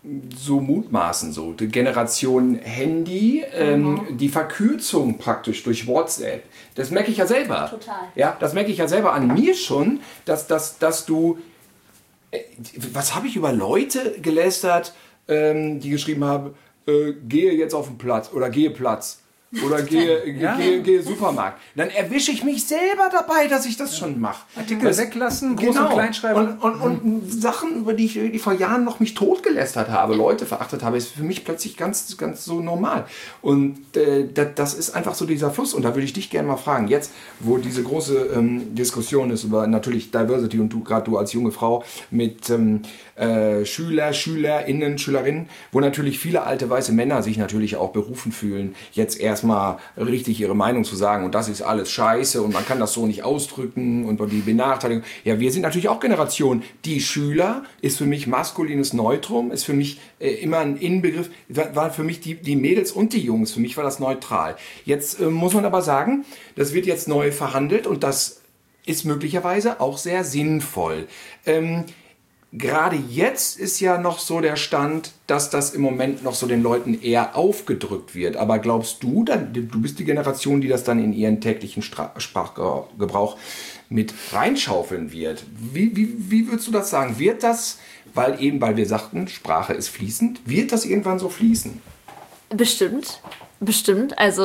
so mutmaßen, so die Generation Handy, ähm, die Verkürzung praktisch durch WhatsApp. Das merke ich ja selber. Total. Ja, das merke ich ja selber an mir schon, dass, dass, dass du... Äh, Was habe ich über Leute gelästert, ähm, die geschrieben haben, äh, gehe jetzt auf den Platz oder gehe Platz. Oder gehe, Ja. gehe, gehe Supermarkt. Dann erwische ich mich selber dabei, dass ich das schon mache. Artikel Das- weglassen, Groß- genau. und Kleinschreibung. Und, und, und Sachen, über die ich irgendwie vor Jahren noch mich totgelästert habe, Leute verachtet habe, ist für mich plötzlich ganz, ganz so normal. Und äh, das, das ist einfach so dieser Fluss. Und da würde ich dich gerne mal fragen, jetzt, wo diese große ähm, Diskussion ist über natürlich Diversity und du, gerade du als junge Frau mit ähm, äh, Schüler, SchülerInnen, Schülerinnen, wo natürlich viele alte weiße Männer sich natürlich auch berufen fühlen, jetzt erstmal richtig ihre Meinung zu sagen und das ist alles scheiße und man kann das so nicht ausdrücken und die Benachteiligung. Ja, wir sind natürlich auch Generation. Die Schüler ist für mich maskulines Neutrum, ist für mich äh, immer ein Inbegriff, war, war für mich die, die Mädels und die Jungs, für mich war das neutral. Jetzt äh, muss man aber sagen, das wird jetzt neu verhandelt und das ist möglicherweise auch sehr sinnvoll. Ähm, Gerade jetzt ist ja noch so der Stand, dass das im Moment noch so den Leuten eher aufgedrückt wird. Aber glaubst du, dann, du bist die Generation, die das dann in ihren täglichen Stra- Sprachgebrauch mit reinschaufeln wird. Wie, wie, wie würdest du das sagen? Wird das, weil eben, weil wir sagten, Sprache ist fließend, wird das irgendwann so fließen? Bestimmt, bestimmt. Also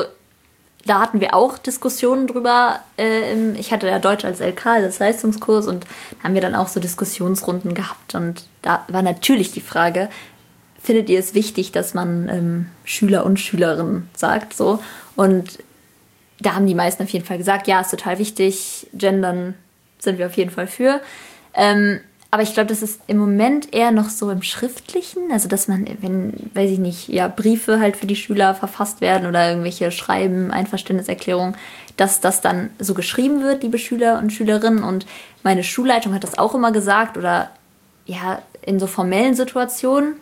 da hatten wir auch Diskussionen drüber. Äh, ich hatte ja Deutsch als L K, als Leistungskurs, und da haben wir dann auch so Diskussionsrunden gehabt. Und da war natürlich die Frage, findet ihr es wichtig, dass man ähm, Schüler und Schülerinnen sagt? So. Und da haben die meisten auf jeden Fall gesagt, ja, ist total wichtig, gendern sind wir auf jeden Fall für. Ähm, aber ich glaube, das ist im Moment eher noch so im Schriftlichen, also dass man, wenn, weiß ich nicht, ja, Briefe halt für die Schüler verfasst werden oder irgendwelche Schreiben, Einverständniserklärungen, dass das dann so geschrieben wird, liebe Schüler und Schülerinnen. Und meine Schulleitung hat das auch immer gesagt oder ja, in so formellen Situationen.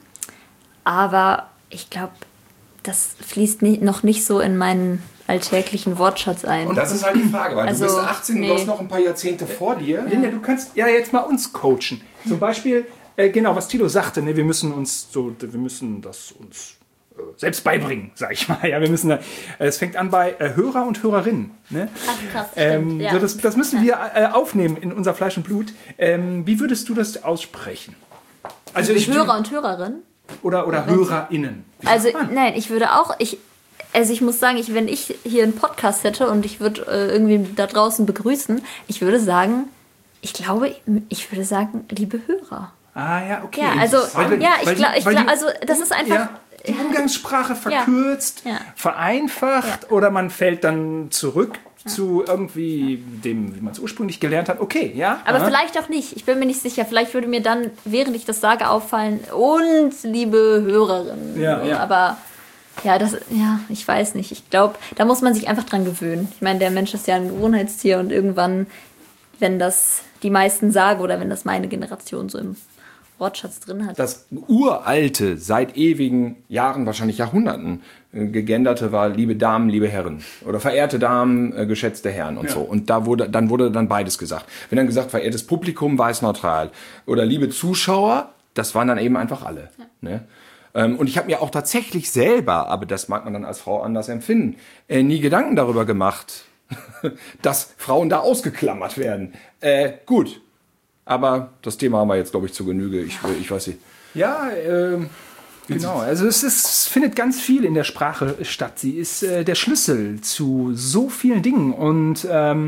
Aber ich glaube, das fließt nie, noch nicht so in meinen alltäglichen Wortschatz ein. Und das ist halt die Frage, weil Also, du bist achtzehn, nee. du hast noch ein paar Jahrzehnte vor dir. Linda, du kannst ja jetzt mal uns coachen. Zum Beispiel, äh, genau, was Tilo sagte, ne, wir müssen uns so, wir müssen das uns äh, selbst beibringen, sag ich mal. Ja, wir müssen da, äh, es fängt an bei äh, Hörer und Hörerinnen. Ne? Ach, krass, Ähm, stimmt, ja. so das, das müssen wir äh, aufnehmen in unser Fleisch und Blut. Ähm, wie würdest du das aussprechen? Also ich, Hörer und Hörerinnen? oder oder HörerInnen. Wie Also, sagt man? nein, ich würde auch, ich, also ich muss sagen, ich, wenn ich hier einen Podcast hätte und ich würde äh, irgendwie da draußen begrüßen, ich würde sagen, ich glaube, ich würde sagen, liebe Hörer. Ah ja, okay. Ja, also, Weil- ja, ich weil die- glaube, ich weil glaub, die- also das ist einfach, Ja, die Umgangssprache verkürzt, Ja. vereinfacht oder man fällt dann zurück zu irgendwie dem, wie man es ursprünglich gelernt hat. Okay, ja. aber aha. vielleicht auch nicht, ich bin mir nicht sicher, vielleicht würde mir dann, während ich das sage, auffallen, und liebe Hörerinnen. Ja, So, ja. Aber ja, das, ja, ich weiß nicht, ich glaube, da muss man sich einfach dran gewöhnen. Ich meine, der Mensch ist ja ein Gewohnheitstier und irgendwann, wenn das die meisten sagen oder wenn das meine Generation so im Wortschatz drin hat. Das uralte, seit ewigen Jahren, wahrscheinlich Jahrhunderten, äh, gegenderte war liebe Damen, liebe Herren. Oder verehrte Damen, äh, geschätzte Herren und so. Und da wurde, dann wurde dann beides gesagt. Wenn dann gesagt, verehrtes Publikum, war es neutral. Oder liebe Zuschauer, das waren dann eben einfach alle. Ne? Ähm, und ich habe mir auch tatsächlich selber, aber das mag man dann als Frau anders empfinden, äh, nie Gedanken darüber gemacht, dass Frauen da ausgeklammert werden. Äh, gut, aber das Thema haben wir jetzt, glaube ich, zu Genüge. Ich, ich weiß nicht. Ja, ähm, genau. Also es, ist, es findet ganz viel in der Sprache statt. Sie ist äh, der Schlüssel zu so vielen Dingen. Und ähm,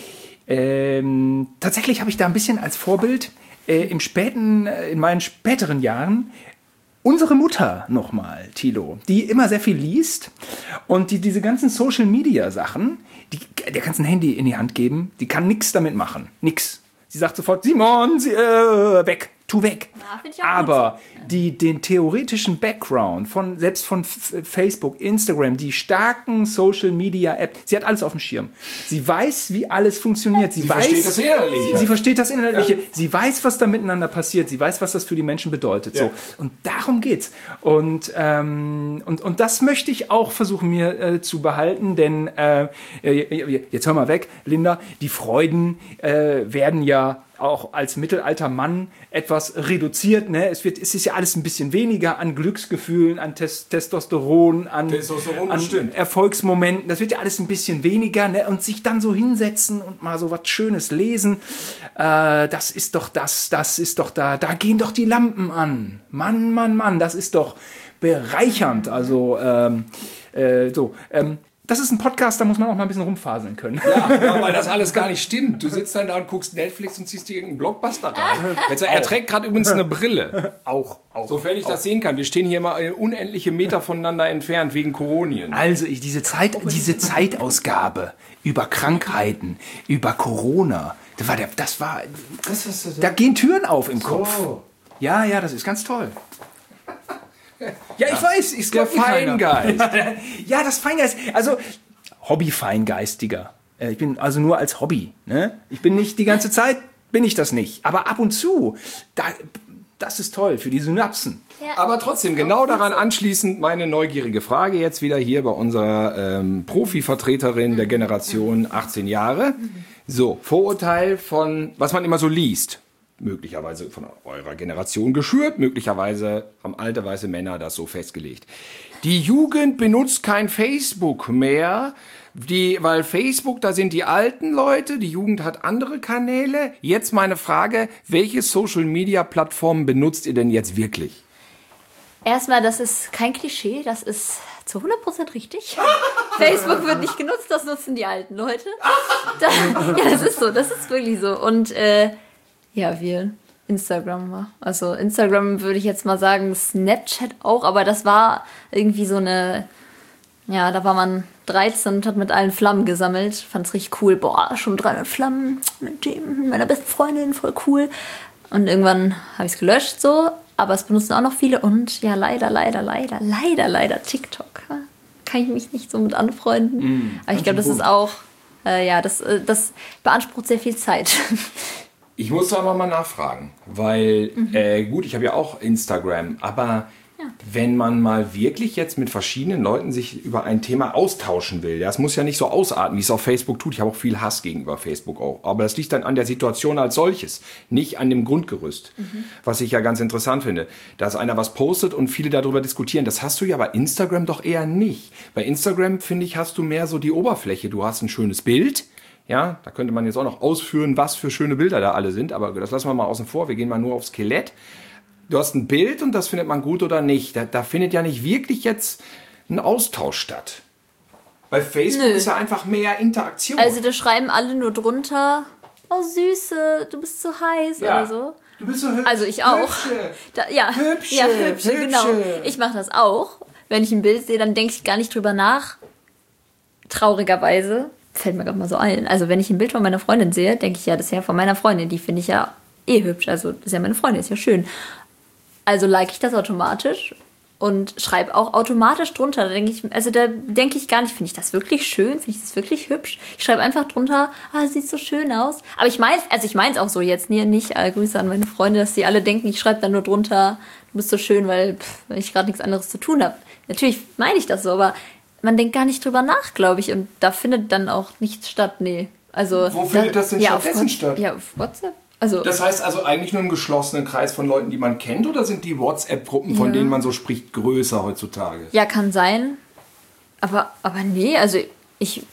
ähm, tatsächlich habe ich da ein bisschen als Vorbild äh, im späten, in meinen späteren Jahren unsere Mutter nochmal, Thilo, die immer sehr viel liest und die diese ganzen Social-Media-Sachen, die, der kannst ein Handy in die Hand geben, die kann nichts damit machen. Nix. Sie sagt sofort, Simon, sie, äh, weg, tu weg. Ja, find ich auch Aber die, den theoretischen Background von selbst von F- Facebook, Instagram, die starken Social-Media-Apps, sie hat alles auf dem Schirm. Sie weiß, wie alles funktioniert. Sie, Sie weiß, versteht das Inhaltliche. Sie versteht das Inhaltliche. Ja. Sie weiß, was da miteinander passiert. Sie weiß, was das für die Menschen bedeutet. Ja. So. Und darum geht's. Und, ähm, und, und das möchte ich auch versuchen, mir äh, zu behalten, denn äh, jetzt hör mal weg, Linda, die Freuden äh, werden ja auch als Mittelaltermann etwas reduziert. Ne? Es, wird, es ist ja alles ein bisschen weniger an Glücksgefühlen, an Tes- Testosteron, an, Testosteron, an stimmt. Erfolgsmomenten. Das wird ja alles ein bisschen weniger. Ne? Und sich dann so hinsetzen und mal so was Schönes lesen, äh, das ist doch das, das ist doch da, da gehen doch die Lampen an. Mann, Mann, Mann, das ist doch bereichernd. Also, ähm, äh, so, ähm, das ist ein Podcast, da muss man auch mal ein bisschen rumfaseln können. Ja, ja, weil das alles gar nicht stimmt. Du sitzt dann da und guckst Netflix und ziehst dir irgendeinen Blockbuster rein. Jetzt, er trägt gerade übrigens eine Brille. Auch, auch. Sofern ich das sehen kann. Wir stehen hier mal unendliche Meter voneinander entfernt wegen Koronien. Also ich, diese, Zeit, diese Zeitausgabe über Krankheiten, über Corona, das war, der, das war Das ist, das da gehen Türen auf im Kopf. Ja, ja, das ist ganz toll. Ja, ich weiß, ich der Feingeist. Ja, das Feingeist. Also Hobby-Feingeistiger. Äh, Ich bin also nur als Hobby. Ne? Ich bin nicht die ganze Zeit, bin ich das nicht. Aber ab und zu, da, das ist toll für die Synapsen. Aber trotzdem, genau daran anschließend meine neugierige Frage jetzt wieder hier bei unserer ähm, Profi-Vertreterin der Generation achtzehn Jahre. So, Vorurteil von, was man immer so liest. Möglicherweise von eurer Generation geschürt, möglicherweise haben alte weiße Männer das so festgelegt. Die Jugend benutzt kein Facebook mehr, die, weil Facebook, da sind die alten Leute, die Jugend hat andere Kanäle. Jetzt meine Frage, welche Social-Media-Plattformen benutzt ihr denn jetzt wirklich? Erstmal, das ist kein Klischee, das ist zu hundert Prozent richtig. Facebook wird nicht genutzt, das nutzen die alten Leute. Da, ja, das ist so, das ist wirklich so. Und äh, ja, wir Instagram. Also Instagram würde ich jetzt mal sagen, Snapchat auch, aber das war irgendwie so eine, ja, da war man dreizehn und hat mit allen Flammen gesammelt. Fand's richtig cool. Boah, schon dreihundert Flammen mit dem, mit meiner besten Freundin, voll cool. Und irgendwann habe ich es gelöscht so, aber es benutzen auch noch viele und ja, leider, leider, leider, leider, leider TikTok. Kann ich mich nicht so mit anfreunden. Mm, aber ich glaube, das ist auch, äh, ja, das, das beansprucht sehr viel Zeit. Ich muss da aber mal nachfragen, weil, mhm. äh, gut, ich habe ja auch Instagram, aber ja. wenn man mal wirklich jetzt mit verschiedenen Leuten sich über ein Thema austauschen will, das muss ja nicht so ausarten, wie es auf Facebook tut. Ich habe auch viel Hass gegenüber Facebook auch, aber das liegt dann an der Situation als solches, nicht an dem Grundgerüst, mhm. was ich ja ganz interessant finde, dass einer was postet und viele darüber diskutieren. Das hast du ja bei Instagram doch eher nicht. Bei Instagram, finde ich, hast du mehr so die Oberfläche. Du hast ein schönes Bild. Ja, da könnte man jetzt auch noch ausführen, was für schöne Bilder da alle sind, aber das lassen wir mal außen vor. Wir gehen mal nur aufs Skelett. Du hast ein Bild und das findet man gut oder nicht. Da, da findet ja nicht wirklich jetzt ein Austausch statt. Bei Facebook Nö. ist ja einfach mehr Interaktion. Also da schreiben alle nur drunter, oh Süße, du bist so heiß ja. oder so. Du bist so hübsch. Also ich auch. Hübsche. Da, ja, hübsche, ja, hübsche, hübsche. Genau. Ich mache das auch. Wenn ich ein Bild sehe, dann denke ich gar nicht drüber nach. Traurigerweise. Fällt mir gerade mal so ein. Also wenn ich ein Bild von meiner Freundin sehe, denke ich, ja, das ist ja von meiner Freundin. Die finde ich ja eh hübsch. Also das ist ja meine Freundin, ist ja schön. Also like ich das automatisch und schreibe auch automatisch drunter. Da denke ich, also da denke ich gar nicht, finde ich das wirklich schön? Finde ich das wirklich hübsch? Ich schreibe einfach drunter, ah, sieht so schön aus. Aber ich meine, also ich meine es auch so jetzt nie, nicht äh, Grüße an meine Freunde, dass die alle denken, ich schreibe dann nur drunter, du bist so schön, weil pff, ich gerade nichts anderes zu tun habe. Natürlich meine ich das so, aber man denkt gar nicht drüber nach, glaube ich. Und da findet dann auch nichts statt. Nee. Also, Wo findet das denn ja, stattdessen statt? Ja, auf WhatsApp. Also, das heißt also eigentlich nur im geschlossenen Kreis von Leuten, die man kennt? Oder sind die WhatsApp-Gruppen, von ja. denen man so spricht, größer heutzutage? Ja, kann sein. Aber, aber nee, also ich...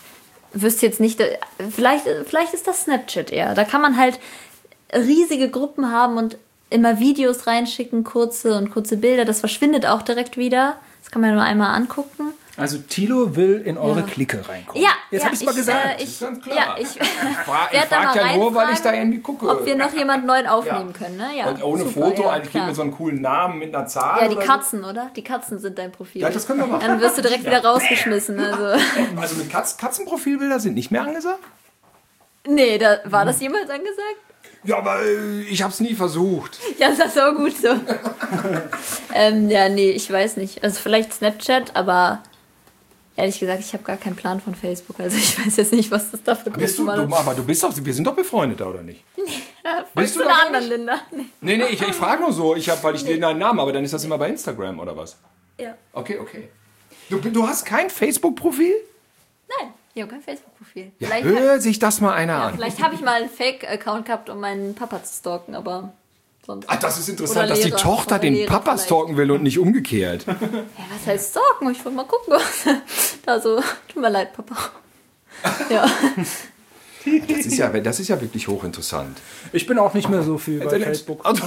wüsste jetzt nicht, vielleicht, vielleicht ist das Snapchat eher. Da kann man halt riesige Gruppen haben und immer Videos reinschicken, kurze und kurze Bilder. Das verschwindet auch direkt wieder. Das kann man nur einmal angucken. Also Thilo will in eure Ja. Clique reinkommen. Ja, Jetzt ja, habe ich es mal gesagt. Äh, ich, ganz klar. ja, ich Ich frage werd da mal ja nur, weil ich da reinfragen, irgendwie gucke. ob wir noch jemanden neuen aufnehmen Ja. können. Ne? Ja, Und ohne super, Foto, ja, eigentlich klar. mit so einem coolen Namen, mit einer Zahl. Ja, die oder Katzen, oder? Die Katzen sind dein Profil. Ja, das können wir machen. Dann wirst du direkt wieder rausgeschmissen. Also. So. Also mit Katz Katzenprofilbilder sind nicht mehr angesagt? Nee, da, war das jemals angesagt? Ja, aber äh, ich habe es nie versucht. Ja, das ist auch gut so. ähm, ja, nee, ich weiß nicht. Also vielleicht Snapchat, aber ehrlich gesagt, ich habe gar keinen Plan von Facebook. Also ich weiß jetzt nicht, was das da für Bist du, Gruppen du, aber du bist doch, wir sind doch befreundet, da, oder nicht? Ja, Bist du du eine da anderen, Linda? Nee. Nee, nee, ich, ich frage nur so, ich hab, weil ich nee. deinen Namen, aber dann ist das immer bei Instagram, oder was? Ja. Okay, okay. Du, du hast kein Facebook-Profil? Nein, ich habe kein Facebook-Profil. Ja, Vielleicht hör sich das mal einer Ja, an. vielleicht habe ich mal einen Fake-Account gehabt, um meinen Papa zu stalken, aber sonst. Ach, das ist interessant, Oder dass die Lehrer, Tochter oder den Lehrer Papa vielleicht. stalken will und nicht umgekehrt. Ja, was heißt stalken? Ich wollte mal gucken, was da so. Tut mir leid, Papa. Ja. Das ist ja, das ist ja wirklich hochinteressant. Ich bin auch nicht mehr so viel bei Facebook. Also,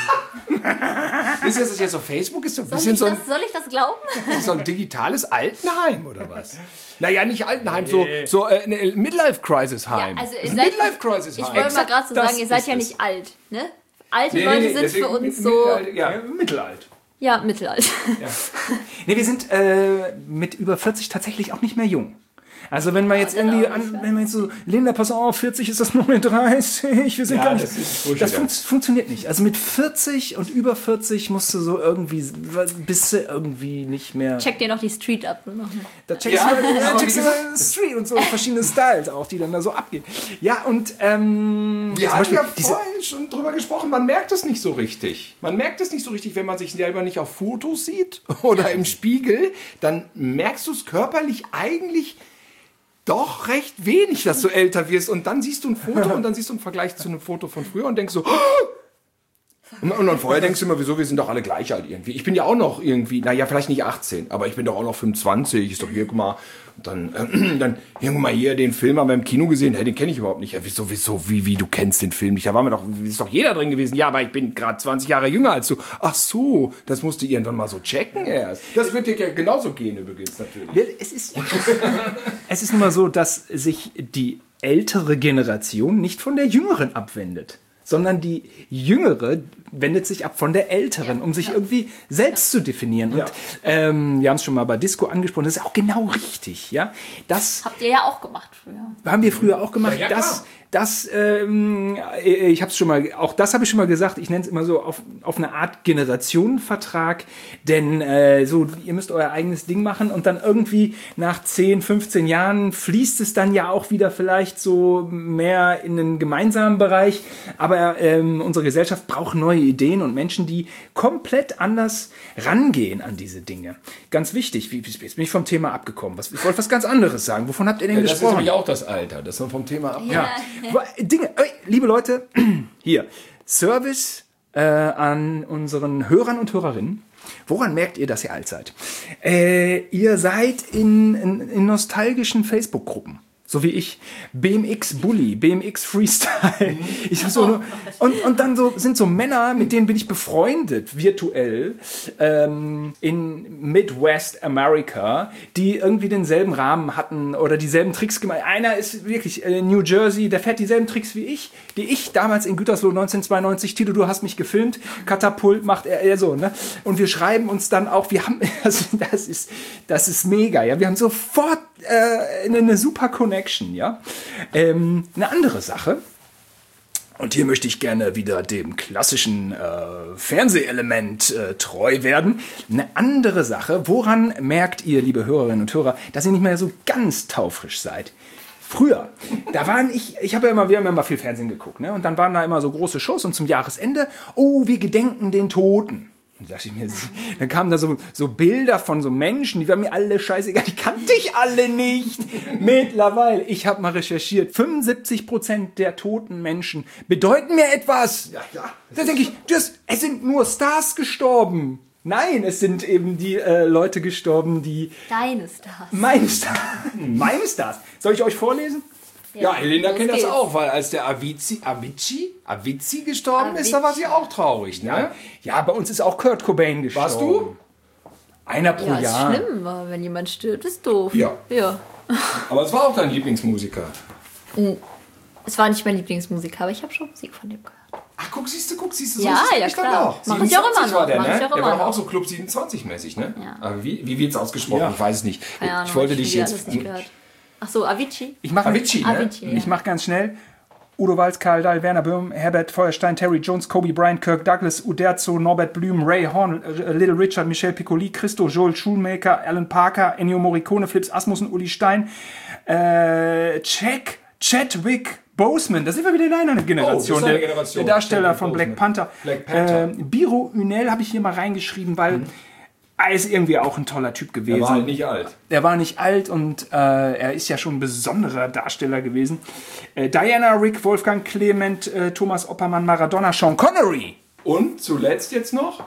ist das jetzt auf Facebook? Ist so ein Soll bisschen ich, so ein, das, soll ich das glauben? so ein digitales Altenheim oder was? Naja, nicht Altenheim, so, so äh, ne, Midlife-Crisis-Heim. Ja, also ihr seid- Midlife-Crisis-Heim. Ich wollte mal gerade so Das sagen, ihr seid ist ja es. nicht alt, ne? Alte Nee, nee, Leute nee, sind deswegen für uns mit- so, Mittelalter, ja. Ja, mittelalt. ja, mittelalt. Nee, wir sind äh, mit über vierzig tatsächlich auch nicht mehr jung. Also wenn man jetzt irgendwie, an, wenn man jetzt so, Linda, pass auf, vierzig ist das neununddreißig, wir sind Ja, gar nicht. das ist Bullshit, das ja. fun funktioniert nicht. Also mit vierzig und über vierzig musst du so irgendwie, bist du irgendwie nicht mehr. Check dir noch die Street ab. Noch mal. Da checkst Ja, du mal, aber da checkst wie du mal Street und so verschiedene Styles auch, die dann da so abgehen. Ja, und ähm, Wir zum haben Beispiel ja diese, vorhin schon drüber gesprochen, man merkt es nicht so richtig. Man merkt es nicht so richtig, wenn man sich selber nicht auf Fotos sieht oder im Spiegel, dann merkst du es körperlich eigentlich doch recht wenig, dass du älter wirst. Und dann siehst du ein Foto und dann siehst du einen Vergleich zu einem Foto von früher und denkst so, und, und dann vorher denkst du immer, wieso, wir sind doch alle gleich alt irgendwie. Ich bin ja auch noch irgendwie, naja, vielleicht nicht achtzehn, aber ich bin doch auch noch fünfundzwanzig, ist doch hier, guck mal, und dann, äh, dann, hier, guck mal, hier, den Film haben wir im Kino gesehen, hey, den kenne ich überhaupt nicht. Ja, wieso, wieso, wie, wie, du kennst den Film nicht? Da war mir doch, ist doch jeder drin gewesen. Ja, aber ich bin gerade zwanzig Jahre jünger als du. Ach so, das musst du irgendwann mal so checken erst. Das wird dir ja genauso gehen übrigens natürlich. Ja, es ist, es ist nun mal so, dass sich die ältere Generation nicht von der jüngeren abwendet, sondern die jüngere wendet sich ab von der älteren, um sich irgendwie selbst zu definieren. Und ähm, wir haben es schon mal bei Disco angesprochen, das ist auch genau richtig. Ja, das Habt ihr ja auch gemacht früher. haben wir früher auch gemacht. Ja, ja, das, klar. das, ähm, ich habe es schon mal, auch das habe ich schon mal gesagt. Ich nenne es immer so auf, auf eine Art Generationenvertrag, denn äh, so ihr müsst euer eigenes Ding machen und dann irgendwie nach zehn, fünfzehn Jahren fließt es dann ja auch wieder vielleicht so mehr in einen gemeinsamen Bereich. Aber ähm, unsere Gesellschaft braucht neue Ideen und Menschen, die komplett anders rangehen an diese Dinge. Ganz wichtig. Wie, jetzt bin ich vom Thema abgekommen. Was, ich wollte was ganz anderes sagen. Wovon habt ihr denn Ja, das ist gesprochen? nämlich auch das Alter, das man vom Thema ab. Ja. Dinge, ey, liebe Leute, hier, Service äh, an unseren Hörern und Hörerinnen. Woran merkt ihr, dass ihr alt seid? Äh, ihr seid in, in, in nostalgischen Facebook-Gruppen. So wie ich. B M X Bully, B M X Freestyle. Ich hab so nur, und, und dann so, sind so Männer, mit denen bin ich befreundet, virtuell, ähm, in Midwest America, die irgendwie denselben Rahmen hatten oder dieselben Tricks gemacht. Einer ist wirklich in New Jersey, der fährt dieselben Tricks wie ich, die ich damals in Gütersloh neunzehnhundertzweiundneunzig, Tilo, du hast mich gefilmt, Katapult macht er, er so, ne? Und wir schreiben uns dann auch, wir haben, also das ist, das ist mega, ja. Wir haben sofort äh, eine, eine super Connection, ja. Ähm, eine andere Sache. Und hier möchte ich gerne wieder dem klassischen äh, Fernsehelement äh, treu werden. Eine andere Sache, woran merkt ihr, liebe Hörerinnen und Hörer, dass ihr nicht mehr so ganz taufrisch seid? Früher, da waren ich, ich habe ja immer, wir haben ja immer viel Fernsehen geguckt, ne? Und dann waren da immer so große Shows und zum Jahresende, oh, wir gedenken den Toten. Und dachte ich mir, dann kamen da so, so Bilder von so Menschen, die waren mir alle scheißegal, die kannte ich alle nicht. Mittlerweile, ich habe mal recherchiert, fünfundsiebzig Prozent der toten Menschen bedeuten mir etwas. Ja, ja. Da denke ich, das, es sind nur Stars gestorben. Nein, es sind eben die äh, Leute gestorben, die... Deine Stars. Meine Stars. Meine Stars. Soll ich euch vorlesen? Ja, Helena kennt das geht's. auch, weil als der Avicii, Avicii, Avicii gestorben ist, Avicii. da war sie auch traurig, ne? Ja, ja, bei uns ist auch Kurt Cobain gestorben. Warst du? Einer pro Ja, ist Jahr. schlimm, weil wenn jemand stirbt, ist doof. Ja. Ja. Aber es war auch dein Lieblingsmusiker. Es war nicht mein Lieblingsmusiker, aber ich habe schon Musik von dem gehört. Ach, guck, siehst du, guck, siehst du, Ja, ist es ja, nicht dann klar. auch. Mach ich auch immer siebenundzwanzig war noch, der, mach ne? ich auch Der immer war doch noch. auch so Club siebenundzwanzig mäßig, ne? Ja. Aber wie, wie wird's ausgesprochen? Ja. Ich weiß es nicht. Keine Ahnung, ich wollte hab dich wieder jetzt... alles nicht gehört. Ach so, Avicii. Ich mache Avicii, ne? Avicii, ja. Ich mache ganz schnell. Udo Walz, Karl Dahl, Werner Böhm, Herbert Feuerstein, Terry Jones, Kobe Bryant, Kirk Douglas, Uderzo, Norbert Blüm, Ray Horn, äh, Little Richard, Michel Piccoli, Christo, Joel Schulmaker, Alan Parker, Ennio Morricone, Flips Asmussen, Uli Stein, äh, Jack, Chadwick Boseman, da sind wir wieder in einer Generation. Oh, das ist eine der, Generation. der Darsteller Chadwick von Black Boseman. Panther. Black Panther. Äh, Biro Ünel habe ich hier mal reingeschrieben, weil er ist irgendwie auch ein toller Typ gewesen. Er war halt nicht alt. Er war nicht alt und äh, er ist ja schon ein besonderer Darsteller gewesen. Äh, Diana, Rick, Wolfgang Clement, äh, Thomas Oppermann, Maradona, Sean Connery. Und zuletzt jetzt noch?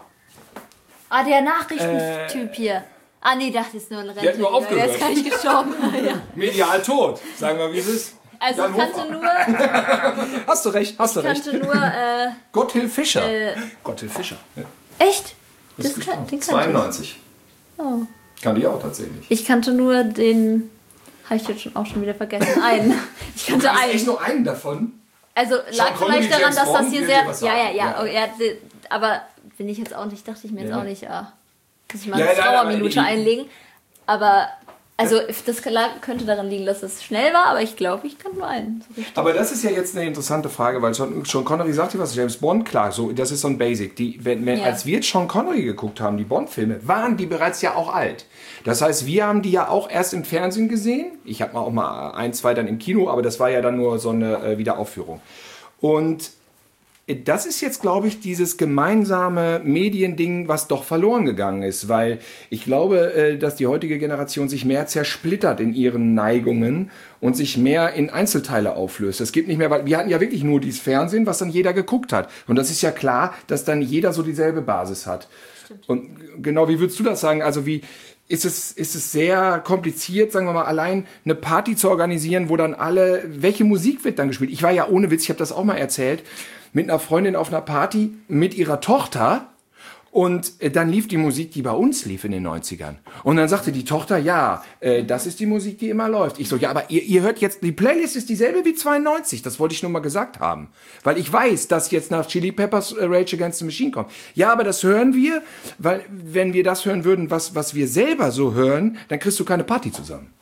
Ah, der Nachrichtentyp hier. Ah, nee, das ist nur ein Rente. hat nur aufgehört. Der ist gar nicht gestorben. ja. Medial tot. Sagen wir, wie es ist. Also Jan ich kannte Hofer. nur, Hast du recht, hast du ich recht. kannte nur, äh, Gotthilf Fischer. äh, Gotthilf Fischer. echt? Das Das ist kann, den kannte zweiundneunzig. ich. Oh. Kann die auch tatsächlich. Ich kannte nur den, habe ich jetzt schon, auch schon wieder vergessen, einen. Ich kannte Du hast echt einen. nur einen davon. Also lag Connery, vielleicht daran, James dass das Bond, hier will sehr, dir was ja, ja, sagen. ja, Ja. oh, ja, d- aber bin ich jetzt auch nicht, dachte ich mir jetzt Ja. auch nicht, ah, muss ich mal Ja, eine nein, aber Trauerminute die- einlegen. Aber, also das könnte daran liegen, dass es schnell war, aber ich glaube, ich kann nur einen. So richtig. Aber das ist ja jetzt eine interessante Frage, weil Sean, Sean Connery sagte was, James Bond, klar, so, das ist so ein Basic. Die, wenn, wenn, Ja. Als wir Sean Connery geguckt haben, die Bond-Filme, waren die bereits ja auch alt. Das heißt, wir haben die ja auch erst im Fernsehen gesehen. Ich habe auch mal ein, zwei dann im Kino, aber das war ja dann nur so eine äh, Wiederaufführung. Und das ist jetzt, glaube ich, dieses gemeinsame Mediending, was doch verloren gegangen ist, weil ich glaube, äh, dass die heutige Generation sich mehr zersplittert in ihren Neigungen und sich mehr in Einzelteile auflöst. Es gibt nicht mehr, weil wir hatten ja wirklich nur dieses Fernsehen, was dann jeder geguckt hat. Und das ist ja klar, dass dann jeder so dieselbe Basis hat. Stimmt. Und genau, wie würdest du das sagen? Also wie ist es, ist es sehr kompliziert, sagen wir mal, allein eine Party zu organisieren, wo dann alle, welche Musik wird dann gespielt? Ich war ja ohne Witz, ich habe das auch mal erzählt, mit einer Freundin auf einer Party mit ihrer Tochter und äh, dann lief die Musik, die bei uns lief in den neunzigern. Und dann sagte die Tochter, ja, äh, das ist die Musik, die immer läuft. Ich so, ja, aber ihr, ihr hört jetzt, die Playlist ist dieselbe wie zweiundneunzig, das wollte ich nur mal gesagt haben. Weil ich weiß, dass jetzt nach Chili Peppers äh, Rage Against the Machine kommt. Ja, aber das hören wir, weil wenn wir das hören würden, was, was wir selber so hören, dann kriegst du keine Party zusammen.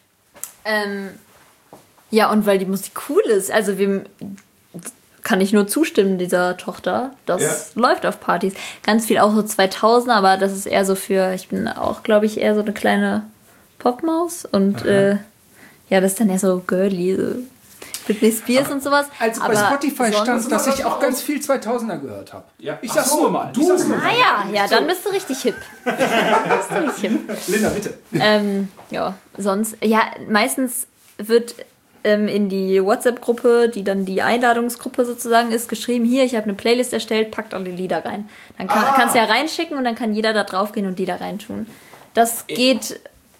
Ähm, ja, und weil die Musik cool ist, also wir... kann ich nur zustimmen, dieser Tochter. Das ja. läuft auf Partys. Ganz viel auch so zweitausender, aber das ist eher so für, ich bin auch, glaube ich, eher so eine kleine Popmaus. Und äh, ja, das ist dann eher so girly, so Britney Spears aber und sowas. Also aber bei Spotify stand, dass ich auch aus. ganz viel zweitausender gehört habe. Ja. Ich sag's so, nur mal. Du, sag's nur mal. Ah ja, ja, dann bist du richtig hip. dann bist du richtig hip. Linda, bitte. Ähm, ja, sonst, ja, meistens wird ähm, in die WhatsApp-Gruppe, die dann die Einladungsgruppe sozusagen ist, geschrieben, hier, ich habe eine Playlist erstellt, packt alle Lieder rein. Dann kann, Ah. kannst du ja reinschicken und dann kann jeder da drauf gehen und Lieder reintun. Das geht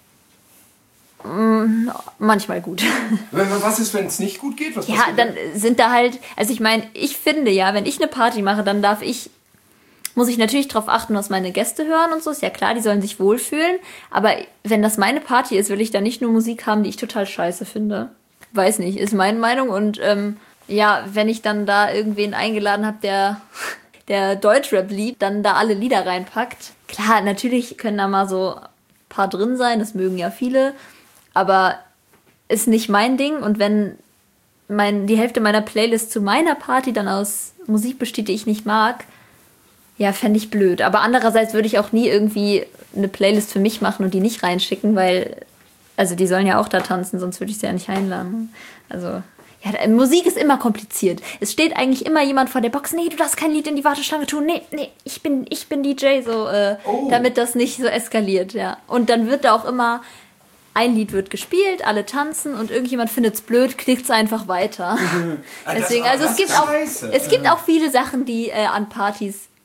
mh, manchmal gut. Was ist, wenn es nicht gut geht? Was Ja, passiert dann sind da halt, also ich meine, ich finde ja, wenn ich eine Party mache, dann darf ich, muss ich natürlich darauf achten, was meine Gäste hören und so, ist ja klar, die sollen sich wohlfühlen, aber wenn das meine Party ist, will ich da nicht nur Musik haben, die ich total scheiße finde. Weiß nicht, ist meine Meinung und ähm, ja, wenn ich dann da irgendwen eingeladen habe, der, der Deutschrap liebt, dann da alle Lieder reinpackt. Klar, natürlich können da mal so ein paar drin sein, das mögen ja viele, aber ist nicht mein Ding und wenn mein, die Hälfte meiner Playlist zu meiner Party dann aus Musik besteht, die ich nicht mag, ja, fände ich blöd. Aber andererseits würde ich auch nie irgendwie eine Playlist für mich machen und die nicht reinschicken, weil, also die sollen ja auch da tanzen, sonst würde ich sie ja nicht einladen. Also, ja, Musik ist immer kompliziert. Es steht eigentlich immer jemand vor der Box, nee, du darfst kein Lied in die Warteschlange tun, nee, nee, ich bin, ich bin D J, so, äh, Oh. damit das nicht so eskaliert, ja. Und dann wird da auch immer, ein Lied wird gespielt, alle tanzen und irgendjemand findet es blöd, klickt es einfach weiter. Das- Deswegen, aber also es das gibt ist auch, scheiße. es gibt auch viele Sachen, die äh, an Partys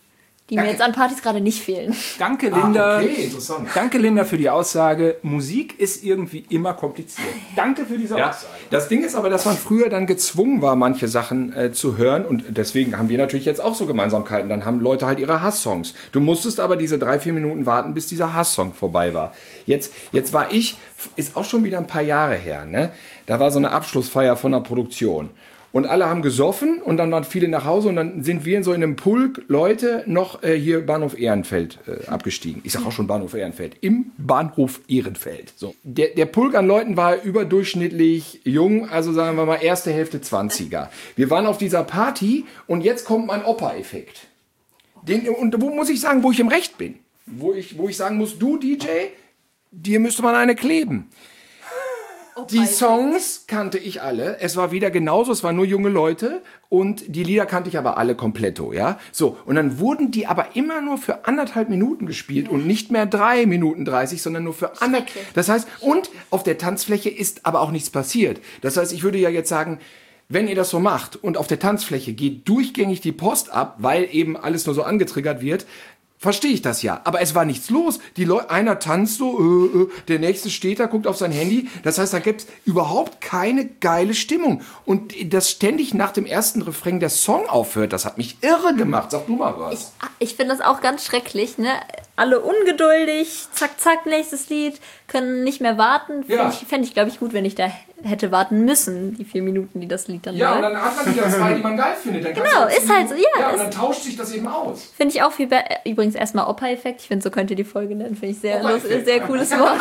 die mir jetzt an Partys gerade nicht fehlen. Danke, Linda. Ah, okay, interessant. Danke, Linda, für die Aussage. Musik ist irgendwie immer kompliziert. Danke für diese Ja, Aussage. das Ding ist aber, dass man früher dann gezwungen war, manche Sachen äh, zu hören. Und deswegen haben wir natürlich jetzt auch so Gemeinsamkeiten. Dann haben Leute halt ihre Hasssongs. Du musstest aber diese drei, vier Minuten warten, bis dieser Hasssong vorbei war. Jetzt, jetzt war ich, ist auch schon wieder ein paar Jahre her, ne? Da war so eine Abschlussfeier von einer Produktion. Und alle haben gesoffen und dann waren viele nach Hause und dann sind wir so in einem Pulk Leute noch äh, hier Bahnhof Ehrenfeld äh, abgestiegen. Ich sag auch schon Bahnhof Ehrenfeld. Im Bahnhof Ehrenfeld. So. Der, der Pulk an Leuten war überdurchschnittlich jung, also sagen wir mal erste Hälfte zwanziger. Wir waren auf dieser Party und jetzt kommt mein Opa-Effekt. Den, und wo muss ich sagen, wo ich im Recht bin? Wo ich, wo ich sagen muss, du D J, dir müsste man eine kleben. Die Songs kannte ich alle. Es war wieder genauso, es waren nur junge Leute und die Lieder kannte ich aber alle kompletto, ja. So, und dann wurden die aber immer nur für anderthalb Minuten gespielt ja. und nicht mehr drei Minuten dreißig, sondern nur für anderthalb. Das heißt, und auf der Tanzfläche ist aber auch nichts passiert. Das heißt, ich würde ja jetzt sagen, wenn ihr das so macht und auf der Tanzfläche geht durchgängig die Post ab, weil eben alles nur so angetriggert wird, verstehe ich das ja. Aber es war nichts los. Die Leute, einer tanzt so, äh, äh, der nächste steht da, guckt auf sein Handy. Das heißt, da gibt es überhaupt keine geile Stimmung. Und das ständig nach dem ersten Refrain der Song aufhört, das hat mich irre gemacht. Sag du mal was. Ich, ich finde das auch ganz schrecklich, ne? Alle ungeduldig, zack, zack, nächstes Lied, können nicht mehr warten. Fände Ja. ich, fänd ich glaube ich, gut, wenn ich da hätte warten müssen, die vier Minuten, die das Lied dann Ja, und läuft. dann hat man wieder zwei, die man geil findet. Dann kannst Genau, du ist halt so, ja, Ja, und ist- dann tauscht sich das eben aus. Finde ich auch viel besser. Übrigens erstmal Opa-Effekt. Ich finde, so könnt ihr die Folge nennen. Finde ich sehr, Opa-Effekt. lust- sehr cooles Wort.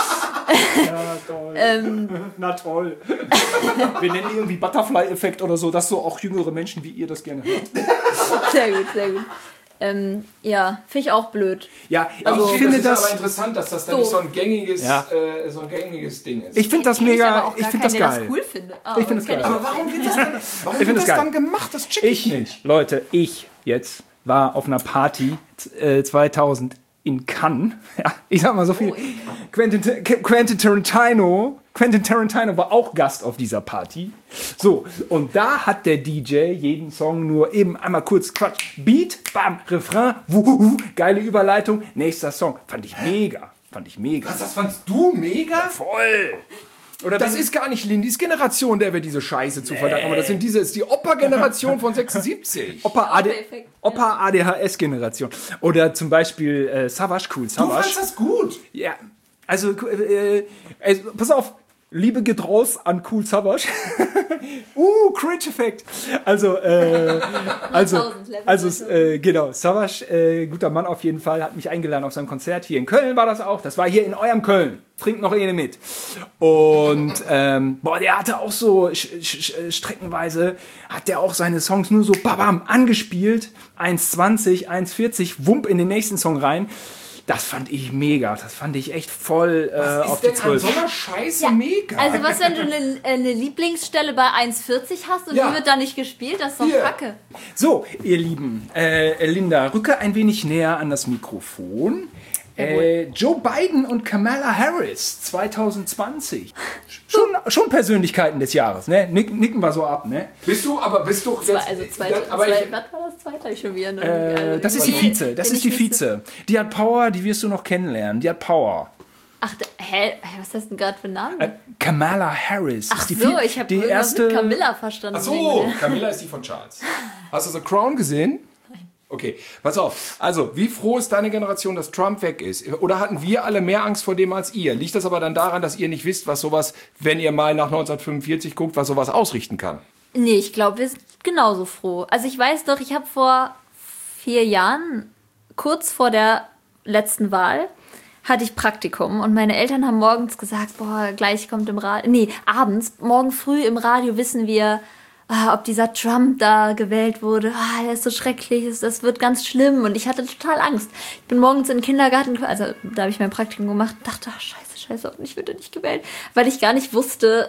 Ja, toll. ähm, Na toll. Wir nennen die irgendwie Butterfly-Effekt oder so, dass so auch jüngere Menschen wie ihr das gerne hört. sehr gut, sehr gut. Ähm, ja, finde ich auch blöd. Ja, Also- ich finde das ist das... aber interessant, dass das dann So. nicht so ein gängiges, Ja. äh, so ein gängiges Ding ist. Ich finde das Kenn ich aber mega... auch Ich gar finde das keinen, der geil. Das cool finde. Ah, Ich finde das kenn geil. aber warum wird das dann, warum Ich wird find das das geil. dann gemacht? Das check ich, Ich, nicht. Leute, ich jetzt war auf einer Party äh, zweitausend in Cannes. Ja, ich sag mal so viel. Quentin, Quentin Tarantino, Quentin Tarantino war auch Gast auf dieser Party. So, und da hat der D J jeden Song nur eben einmal kurz Quatsch. Beat, bam, Refrain, wuhu, geile Überleitung, nächster Song. Fand ich mega. Fand ich mega. Was, das fandst du mega? Voll. Oder Das wenn- ist gar nicht Lindis Generation, der wir diese Scheiße zu verdanken haben. Das sind diese, ist die Opa-Generation von sechsundsiebzig. Opa, A D, Opa-Effekt, Opa A D H S-Generation. Oder zum Beispiel äh, Savage, cool Du Savage. fandst das gut. Ja, also, äh, also, pass auf, Liebe geht raus an Cool Savage. uh, Cringe-Effekt. Also, äh, also, tausend, Level also, tausend. äh, genau, Savage, äh, guter Mann auf jeden Fall, hat mich eingeladen auf sein Konzert. Hier in Köln war das auch. Das war hier in eurem Köln. Trinkt noch eine mit. Und, ähm, boah, der hatte auch so sch sch streckenweise, hat der auch seine Songs nur so babam angespielt. eins zwanzig, eins vierzig, wump in den nächsten Song rein. Das fand ich mega. Das fand ich echt voll äh, Was auf ist die denn an zwölf. so einer Scheiße mega? Also was, wenn du eine, eine Lieblingsstelle bei eins vierzig hast und Ja. die wird da nicht gespielt? Das ist doch Hier. kacke. So, ihr Lieben, äh, Linda, rücke ein wenig näher an das Mikrofon. Äh, Joe Biden und Kamala Harris zwanzig zwanzig. Schon, schon Persönlichkeiten des Jahres, ne? Nick, nicken wir so ab, ne? Bist du, aber bist du jetzt... Also zweite, aber zwei, ich, was war das zweite? Ich schon wieder. Ne? Äh, Also, das ist die Vize, das den ist die ich wüsste. Vize. Die hat Power, die wirst du noch kennenlernen. Die hat Power. Ach, da, hä? Was hast du denn gerade für einen Namen? Äh, Kamala Harris Ach ist die, so, Vi- ich habe die erste. mit Camilla verstanden. ach so, Camilla ist die von Charles. Hast du The Crown gesehen? Okay, pass auf. Also, wie froh ist deine Generation, dass Trump weg ist? Oder hatten wir alle mehr Angst vor dem als ihr? Liegt das aber dann daran, dass ihr nicht wisst, was sowas, wenn ihr mal nach neunzehnhundertfünfundvierzig guckt, was sowas ausrichten kann? Nee, ich glaube, wir sind genauso froh. Also ich weiß doch, ich habe vor vier Jahren, kurz vor der letzten Wahl, hatte ich Praktikum und meine Eltern haben morgens gesagt, boah, gleich kommt im Radio, nee, abends, morgen früh im Radio wissen wir, ah, ob dieser Trump da gewählt wurde. Ah, der ist so schrecklich, das, das wird ganz schlimm und ich hatte total Angst. Ich bin morgens in den Kindergarten, also da habe ich mein Praktikum gemacht, dachte, ach, scheiße, scheiße, hoffentlich wird er nicht gewählt, weil ich gar nicht wusste,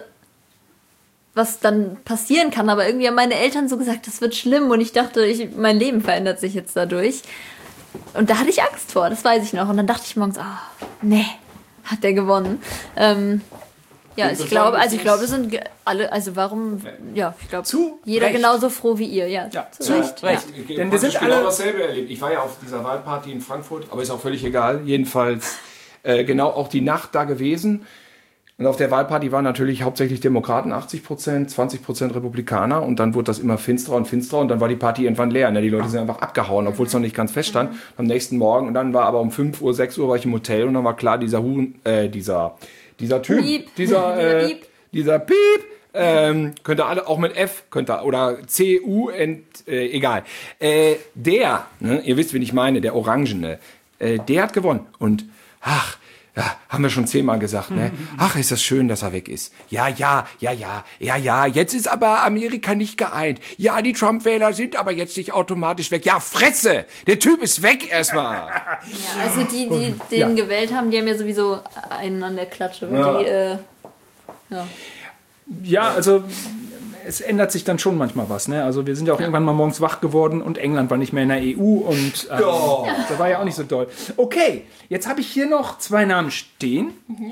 was dann passieren kann. Aber irgendwie haben meine Eltern so gesagt, das wird schlimm und ich dachte, ich, mein Leben verändert sich jetzt dadurch. Und da hatte ich Angst vor, das weiß ich noch. Und dann dachte ich morgens, ah, nee, hat der gewonnen. Ähm, Ja, ich glaube, also ich glaube, es sind ge- alle, also warum, ja, ich glaube, Zu jeder Recht. genauso froh wie ihr, ja, Ja, zu zu Recht. Recht. Ja. Denn wir sind genau alle- dasselbe erlebt. Ich war ja auf dieser Wahlparty in Frankfurt, aber ist auch völlig egal. Jedenfalls äh, genau auch die Nacht da gewesen. Und auf der Wahlparty waren natürlich hauptsächlich Demokraten, achtzig Prozent, zwanzig Prozent Republikaner. Und dann wurde das immer finsterer und finsterer. Und dann war die Party irgendwann leer. Ne? Die Leute sind einfach abgehauen, obwohl es noch nicht ganz feststand. Mhm. Am nächsten Morgen. Und dann war aber um fünf Uhr, sechs Uhr war ich im Hotel. Und dann war klar, dieser Huhn, äh, dieser, dieser Typ, Piep. dieser, äh, Piep. dieser Piep, ähm, könnte alle, auch mit F, könnte, oder C, U, ent, äh, egal. Äh, der, ne, ihr wisst, wen ich meine, der Orangene, äh, der hat gewonnen. Und, ach, ja, haben wir schon zehnmal gesagt, ne? Ach, ist das schön, dass er weg ist. Ja, ja, ja, ja, ja, ja, jetzt ist aber Amerika nicht geeint. Ja, die Trump-Wähler sind aber jetzt nicht automatisch weg. Ja, Fresse! Der Typ ist weg erstmal. Ja, also die, die den Ja. gewählt haben, die haben ja sowieso einen an der Klatsche. Und Ja. die, äh, ja. Ja, also es ändert sich dann schon manchmal was. Ne? Also wir sind ja auch irgendwann mal morgens wach geworden und England war nicht mehr in der E U und ähm, Ja. das war ja auch nicht so doll. Okay, jetzt habe ich hier noch zwei Namen stehen. Mhm.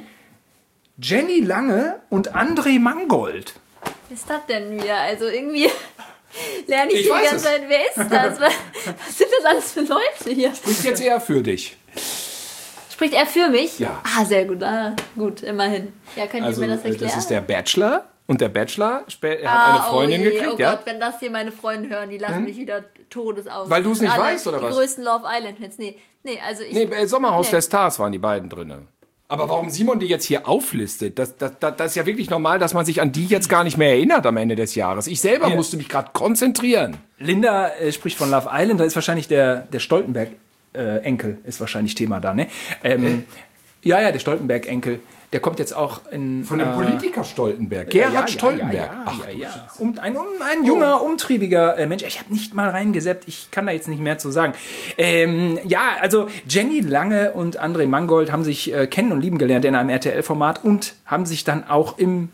Jenny Lange und André Mangold. Was ist das denn wieder? Also irgendwie lerne ich, Ich die weiß ganze es. Zeit, wer ist das? Was was sind das alles für Leute hier? Spricht jetzt eher für dich. Spricht er für mich? Ja. Ah, sehr gut. Ah, gut, immerhin. Ja, könnt Also, ihr mir das äh, erklären? das ist der Bachelor. Und der Bachelor spä- er hat Ah, eine Freundin oh je, gekriegt, oh ja? Gott, wenn das hier meine Freunde hören, die lassen mich wieder todes aus. Weil du es nicht Alle, weißt, oder die was? Die größten Love Island-Fans. Nee, nee, also ich... Nee, äh, Sommerhaus Nee. der Stars waren die beiden drinne. Aber warum Simon die jetzt hier auflistet, das, das, das, das ist ja wirklich normal, dass man sich an die jetzt gar nicht mehr erinnert am Ende des Jahres. Ich selber musste mich gerade konzentrieren. Linda äh, spricht von Love Island, da ist wahrscheinlich der, der Stoltenberg-Enkel, ist wahrscheinlich Thema da, ne? Ähm, ja, ja, der Stoltenberg-Enkel, der kommt jetzt auch in... Von dem äh, Politiker Stoltenberg, Gerhard ja, ja, Stoltenberg. Ja, Ach, ja, ja, ja. Und ein, ein junger, umtriebiger äh, Mensch. Ich habe nicht mal reingeseppt, ich kann da jetzt nicht mehr zu sagen. Ähm, ja, also Jenny Lange und André Mangold haben sich äh, kennen und lieben gelernt in einem R T L-Format und haben sich dann auch im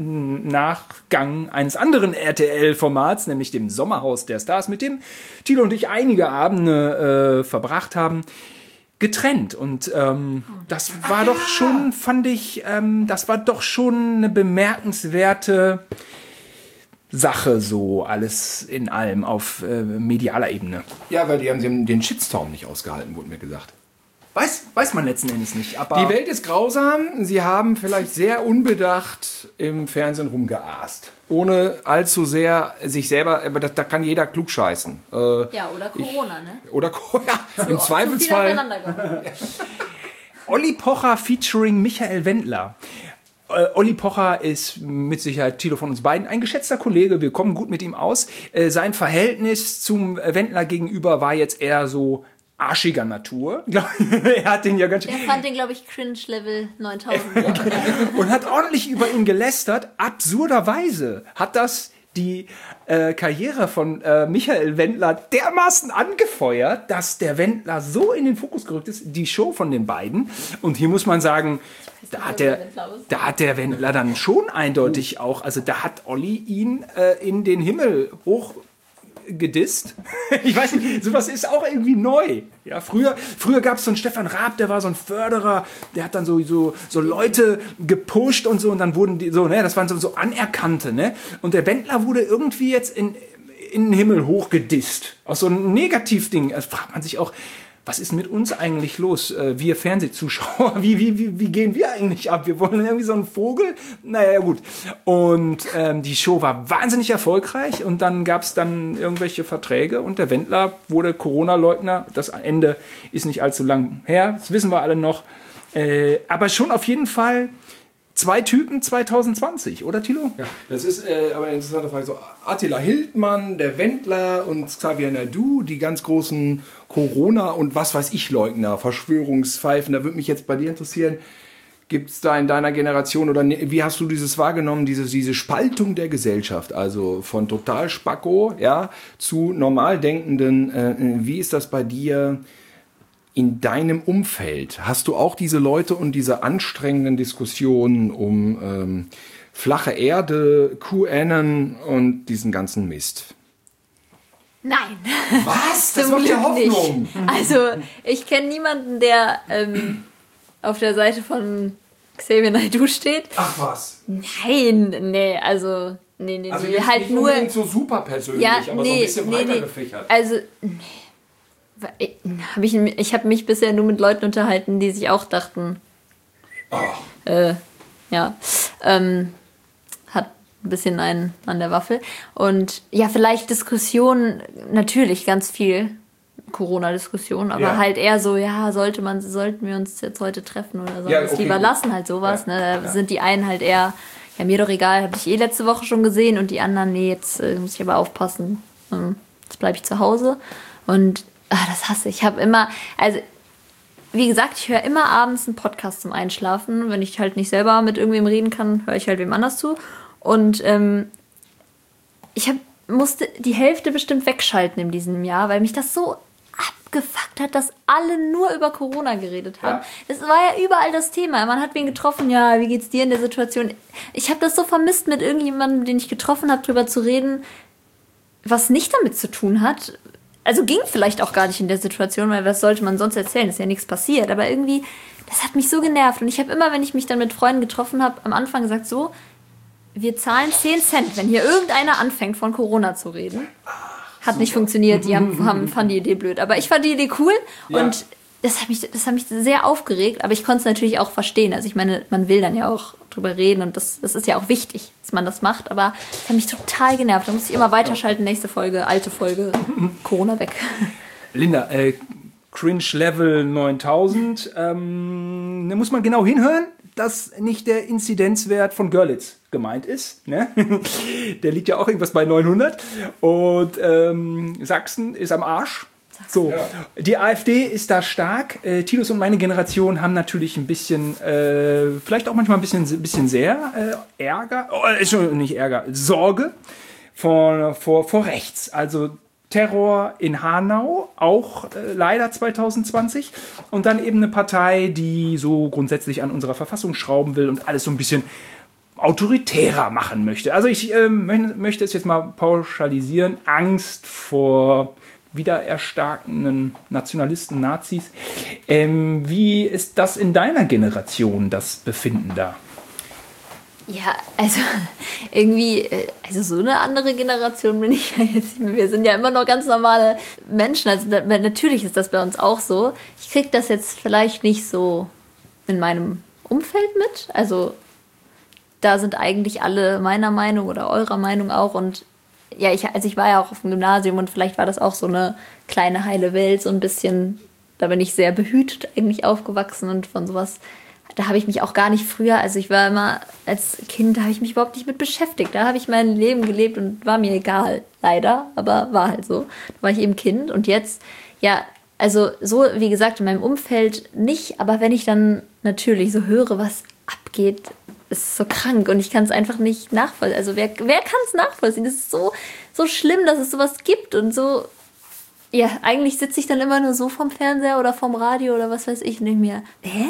Nachgang eines anderen R T L-Formats, nämlich dem Sommerhaus der Stars, mit dem Thilo und ich einige Abende äh, verbracht haben, getrennt. Und ähm, das war doch schon, fand ich, ähm, das war doch schon eine bemerkenswerte Sache, so alles in allem auf äh, medialer Ebene. Ja, weil die haben den den Shitstorm nicht ausgehalten, wurde mir gesagt. Weiß, weiß man letzten Endes nicht. Aber Die Welt ist grausam. Sie haben vielleicht sehr unbedacht im Fernsehen rumgeaßt. Ohne allzu sehr sich selber, aber da, da kann jeder klug scheißen. Äh, Ja, oder Corona, ne? oder ja, im Zu Zweifelsfall. viel aufeinander gekommen. Olli Pocher featuring Michael Wendler. Äh, Olli Pocher ist mit Sicherheit Thilo von uns beiden ein geschätzter Kollege. Wir kommen gut mit ihm aus. Äh, sein Verhältnis zum Wendler gegenüber war jetzt eher so arschiger Natur. Er hat den ja ganz schön... Der fand den, glaube ich, Cringe-Level neuntausend. und hat ordentlich über ihn gelästert. Absurderweise hat das die äh, Karriere von äh, Michael Wendler dermaßen angefeuert, dass der Wendler so in den Fokus gerückt ist, die Show von den beiden. Und hier muss man sagen, da hat der, da hat der Wendler dann schon eindeutig auch, also da hat Olli ihn äh, in den Himmel hoch gedisst. Ich weiß nicht, sowas ist auch irgendwie neu. Ja, früher früher gab es so einen Stefan Raab, der war so ein Förderer, der hat dann so, so, so Leute gepusht und so und dann wurden die so, ne, das waren so, so Anerkannte, ne? Und der Wendler wurde irgendwie jetzt in, in den Himmel hochgedisst. Aus so einem Negativding. Also fragt man sich auch, was ist mit uns eigentlich los? Äh, wir Fernsehzuschauer, wie, wie, wie, wie gehen wir eigentlich ab? Wir wollen irgendwie so einen Vogel? Naja, gut. Und ähm, die Show war wahnsinnig erfolgreich und dann gab es dann irgendwelche Verträge und der Wendler wurde Corona-Leugner. Das Ende ist nicht allzu lang her, das wissen wir alle noch. Äh, aber schon auf jeden Fall zwei Typen zwanzig zwanzig, oder Thilo? Ja, das ist äh, aber eine interessante Frage. So, Attila Hildmann, der Wendler und Xavier Naidu, die ganz großen Corona- und was weiß ich Leugner, Verschwörungspfeifen. Da würde mich jetzt bei dir interessieren, gibt es da in deiner Generation oder ne, wie hast du dieses wahrgenommen, diese, diese Spaltung der Gesellschaft, also von total Spacko, ja, zu normal denkenden, äh, wie ist das bei dir in deinem Umfeld? Hast du auch diese Leute und diese anstrengenden Diskussionen um ähm, flache Erde, QAnon und diesen ganzen Mist? Nein. Was? Das Zum macht ja Glück Hoffnung. nicht. Also, ich kenne niemanden, der ähm, auf der Seite von Xavier Naidoo steht. Ach was. Nein, nee, also... Nee, nee, also nee, jetzt halt nicht nur... unbedingt so super persönlich, ja, aber nee, so ein bisschen nee, weiter nee. gefächert. Also, nee. Hab ich ich habe mich bisher nur mit Leuten unterhalten, die sich auch dachten... Oh. Äh, ja, ähm, hat ein bisschen einen an der Waffel. Und ja, vielleicht Diskussionen, natürlich ganz viel Corona-Diskussion, aber ja. halt eher so, ja, sollte man, sollten wir uns jetzt heute treffen oder sollen wir ja, es okay, lieber gut. lassen, halt sowas. Ja, Ne? Da ja. sind die einen halt eher, ja, mir doch egal, habe ich eh letzte Woche schon gesehen und die anderen, nee, jetzt äh, muss ich aber aufpassen, ähm, jetzt bleibe ich zu Hause. Und ach, das hasse ich. Ich habe immer, also wie gesagt, ich höre immer abends einen Podcast zum Einschlafen. Wenn ich halt nicht selber mit irgendwem reden kann, höre ich halt wem anders zu. Und ähm, ich hab, musste die Hälfte bestimmt wegschalten in diesem Jahr, weil mich das so abgefuckt hat, dass alle nur über Corona geredet haben. Es ja. war ja überall das Thema. Man hat wen getroffen, ja, wie geht's dir in der Situation? Ich habe das so vermisst, mit irgendjemandem, den ich getroffen habe, drüber zu reden, was nicht damit zu tun hat. Also ging vielleicht auch gar nicht in der Situation, weil was sollte man sonst erzählen? Ist ja nichts passiert. Aber irgendwie, das hat mich so genervt. Und ich habe immer, wenn ich mich dann mit Freunden getroffen habe, am Anfang gesagt, so, wir zahlen zehn Cent, wenn hier irgendeiner anfängt, von Corona zu reden. Hat nicht funktioniert, die haben, haben, fanden die Idee blöd. Aber ich fand die Idee cool ja. und das hat mich, das hat mich sehr aufgeregt. Aber ich konnte es natürlich auch verstehen. Also ich meine, man will dann ja auch drüber reden und das, das ist ja auch wichtig, dass man das macht. Aber das hat mich total genervt. Da muss ich immer weiterschalten. Nächste Folge, alte Folge, Corona weg. Linda, äh, Cringe Level neuntausend. Ähm, da muss man genau hinhören, dass nicht der Inzidenzwert von Görlitz gemeint ist. Ne? Der liegt ja auch irgendwas bei neunhundert. Und ähm, Sachsen ist am Arsch. So, ja. Die AfD ist da stark. Äh, Titus und meine Generation haben natürlich ein bisschen, äh, vielleicht auch manchmal ein bisschen, bisschen sehr äh, Ärger, oh, ist schon nicht Ärger, Sorge vor, vor, vor rechts. Also Terror in Hanau, auch äh, leider zwanzig zwanzig. Und dann eben eine Partei, die so grundsätzlich an unserer Verfassung schrauben will und alles so ein bisschen autoritärer machen möchte. Also ich äh, möchte es jetzt mal pauschalisieren. Angst vor wiedererstarkenden Nationalisten, Nazis. Ähm, wie ist das in deiner Generation, das Befinden da? Ja, also irgendwie, also so eine andere Generation bin ich ja jetzt. Wir sind ja immer noch ganz normale Menschen. Also natürlich ist das bei uns auch so. Ich kriege das jetzt vielleicht nicht so in meinem Umfeld mit. Also da sind eigentlich alle meiner Meinung oder eurer Meinung auch. Und ja, ich, also ich war ja auch auf dem Gymnasium und vielleicht war das auch so eine kleine heile Welt, so ein bisschen, da bin ich sehr behütet eigentlich aufgewachsen und von sowas, da habe ich mich auch gar nicht früher, also ich war immer als Kind, da habe ich mich überhaupt nicht mit beschäftigt, da habe ich mein Leben gelebt und war mir egal, leider, aber war halt so, da war ich eben Kind und jetzt, ja, also so, wie gesagt, in meinem Umfeld nicht, aber wenn ich dann natürlich so höre, was abgeht, ist so krank und ich kann es einfach nicht nachvollziehen. Also wer, wer kann es nachvollziehen? Das ist so, so schlimm, dass es sowas gibt und so, ja, eigentlich sitze ich dann immer nur so vorm Fernseher oder vorm Radio oder was weiß ich und denke mir, hä?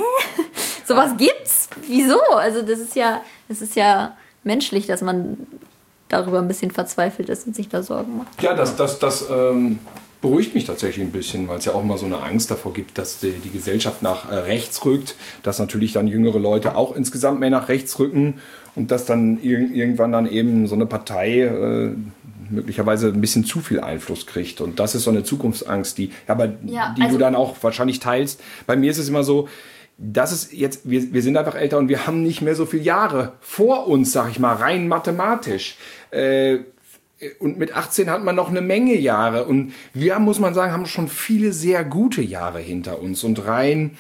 Sowas gibt's? Wieso? Also das ist ja, das ist ja menschlich, dass man darüber ein bisschen verzweifelt ist und sich da Sorgen macht. Ja, das, das, das ähm, beruhigt mich tatsächlich ein bisschen, weil es ja auch mal so eine Angst davor gibt, dass die, die Gesellschaft nach äh, rechts rückt, dass natürlich dann jüngere Leute auch insgesamt mehr nach rechts rücken und dass dann ir- irgendwann dann eben so eine Partei äh, möglicherweise ein bisschen zu viel Einfluss kriegt. Und das ist so eine Zukunftsangst, die, aber Ja, die also, du dann auch wahrscheinlich teilst. Bei mir ist es immer so, das ist jetzt, wir, wir sind einfach älter und wir haben nicht mehr so viele Jahre vor uns, sag ich mal, rein mathematisch. Äh, und mit achtzehn hat man noch eine Menge Jahre. Und wir, muss man sagen, haben schon viele sehr gute Jahre hinter uns. Und rein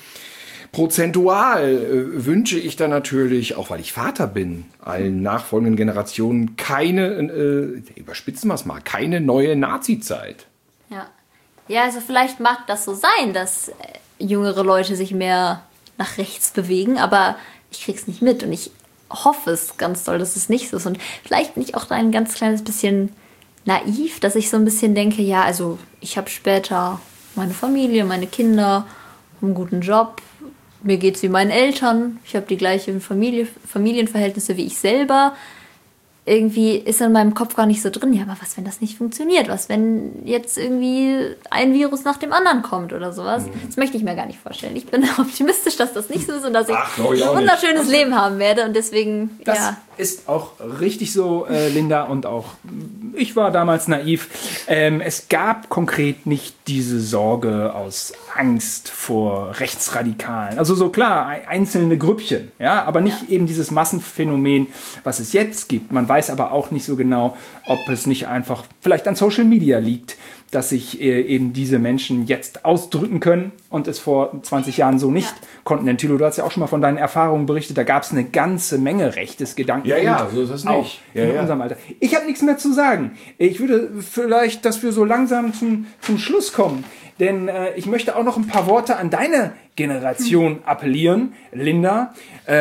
prozentual äh, wünsche ich dann natürlich, auch weil ich Vater bin, allen nachfolgenden Generationen keine, äh, überspitzen wir es mal, keine neue Nazi-Zeit. Ja. Ja, also vielleicht mag das so sein, dass äh, jüngere Leute sich mehr nach rechts bewegen, aber ich krieg's nicht mit und ich hoffe es ganz doll, dass es nicht so ist. Und vielleicht bin ich auch ein ganz kleines bisschen naiv, dass ich so ein bisschen denke, ja, also ich habe später meine Familie, meine Kinder, einen guten Job, mir geht's wie meinen Eltern, ich habe die gleichen Familie, Familienverhältnisse wie ich selber. irgendwie ist in meinem Kopf gar nicht so drin, ja, aber was, wenn das nicht funktioniert? Was, wenn jetzt irgendwie ein Virus nach dem anderen kommt oder sowas? Mhm. Das möchte ich mir gar nicht vorstellen. Ich bin optimistisch, dass das nicht so ist und dass ich Ach, no, ein wunderschönes nicht. Leben haben werde und deswegen, das ja. ist auch richtig so, äh, Linda, und auch ich war damals naiv. Ähm, es gab konkret nicht diese Sorge aus Angst vor Rechtsradikalen. Also so klar, einzelne Grüppchen, ja, aber nicht ja. eben dieses Massenphänomen, was es jetzt gibt. Man weiß aber auch nicht so genau, ob es nicht einfach vielleicht an Social Media liegt, dass sich äh, eben diese Menschen jetzt ausdrücken können und es vor zwanzig Jahren so nicht ja. konnten. Denn Thilo, du hast ja auch schon mal von deinen Erfahrungen berichtet, da gab es eine ganze Menge rechtes Gedanken. Ja, ja, so ist es nicht. Auch ja, in ja. unserem Alter. Ich habe nichts mehr zu sagen. Ich würde vielleicht, dass wir so langsam zum, zum Schluss kommen. Denn äh, ich möchte auch noch ein paar Worte an deine Generation appellieren. Linda,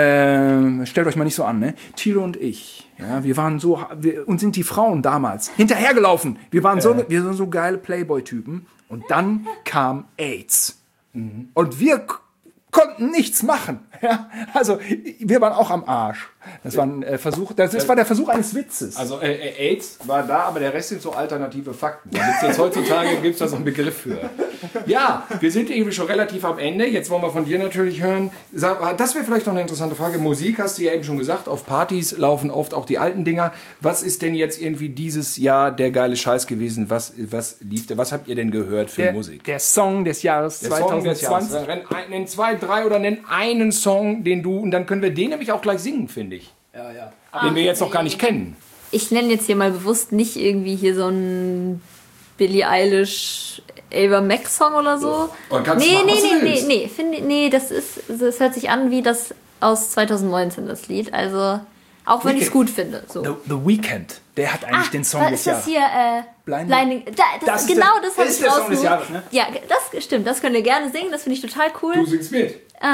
äh, stellt euch mal nicht so an, ne? Thilo und ich, ja, wir waren so, wir, uns sind die Frauen damals hinterhergelaufen. Wir waren so, äh. wir sind so geile Playboy-Typen. Und dann kam AIDS. Mhm. Und wir k- konnten nichts machen. Ja? Also, wir waren auch am Arsch. Das war ein äh, Versuch, das, das war der Versuch eines Witzes. Also äh, AIDS war da, aber der Rest sind so alternative Fakten. Da gibt's jetzt heutzutage gibt es da so einen Begriff für. Ja, wir sind irgendwie schon relativ am Ende. Jetzt wollen wir von dir natürlich hören. Sag, das wäre vielleicht noch eine interessante Frage. Musik, hast du ja eben schon gesagt, auf Partys laufen oft auch die alten Dinger. Was ist denn jetzt irgendwie dieses Jahr der geile Scheiß gewesen? Was, was lief da? Was habt ihr denn gehört für der, Musik? Der Song des Jahres der zwanzig zwanzig. Song des Jahres. Nenn, nenn zwei, drei oder nenn einen Song, den du, und dann können wir den nämlich auch gleich singen, finde ich. Ja, ja. Ah, den wir jetzt noch gar nicht kennen. Ich nenne jetzt hier mal bewusst nicht irgendwie hier so ein Billie Eilish Ava Max Song oder so. Oh, nee, nee, nee, nee, nee, finde nee, das ist, das hört sich an wie das aus zwanzig neunzehn, das Lied. Also, auch wenn ich es gut finde. So. The, The Weeknd, der hat eigentlich ah, den Song des Jahres. Ist das hier, äh, Blinding? Blinding da, das, das genau, der, das habe ich ist der Song des Jahres, ne? Ja, das stimmt, das könnt ihr gerne singen, das finde ich total cool. Du singst mit. Ah.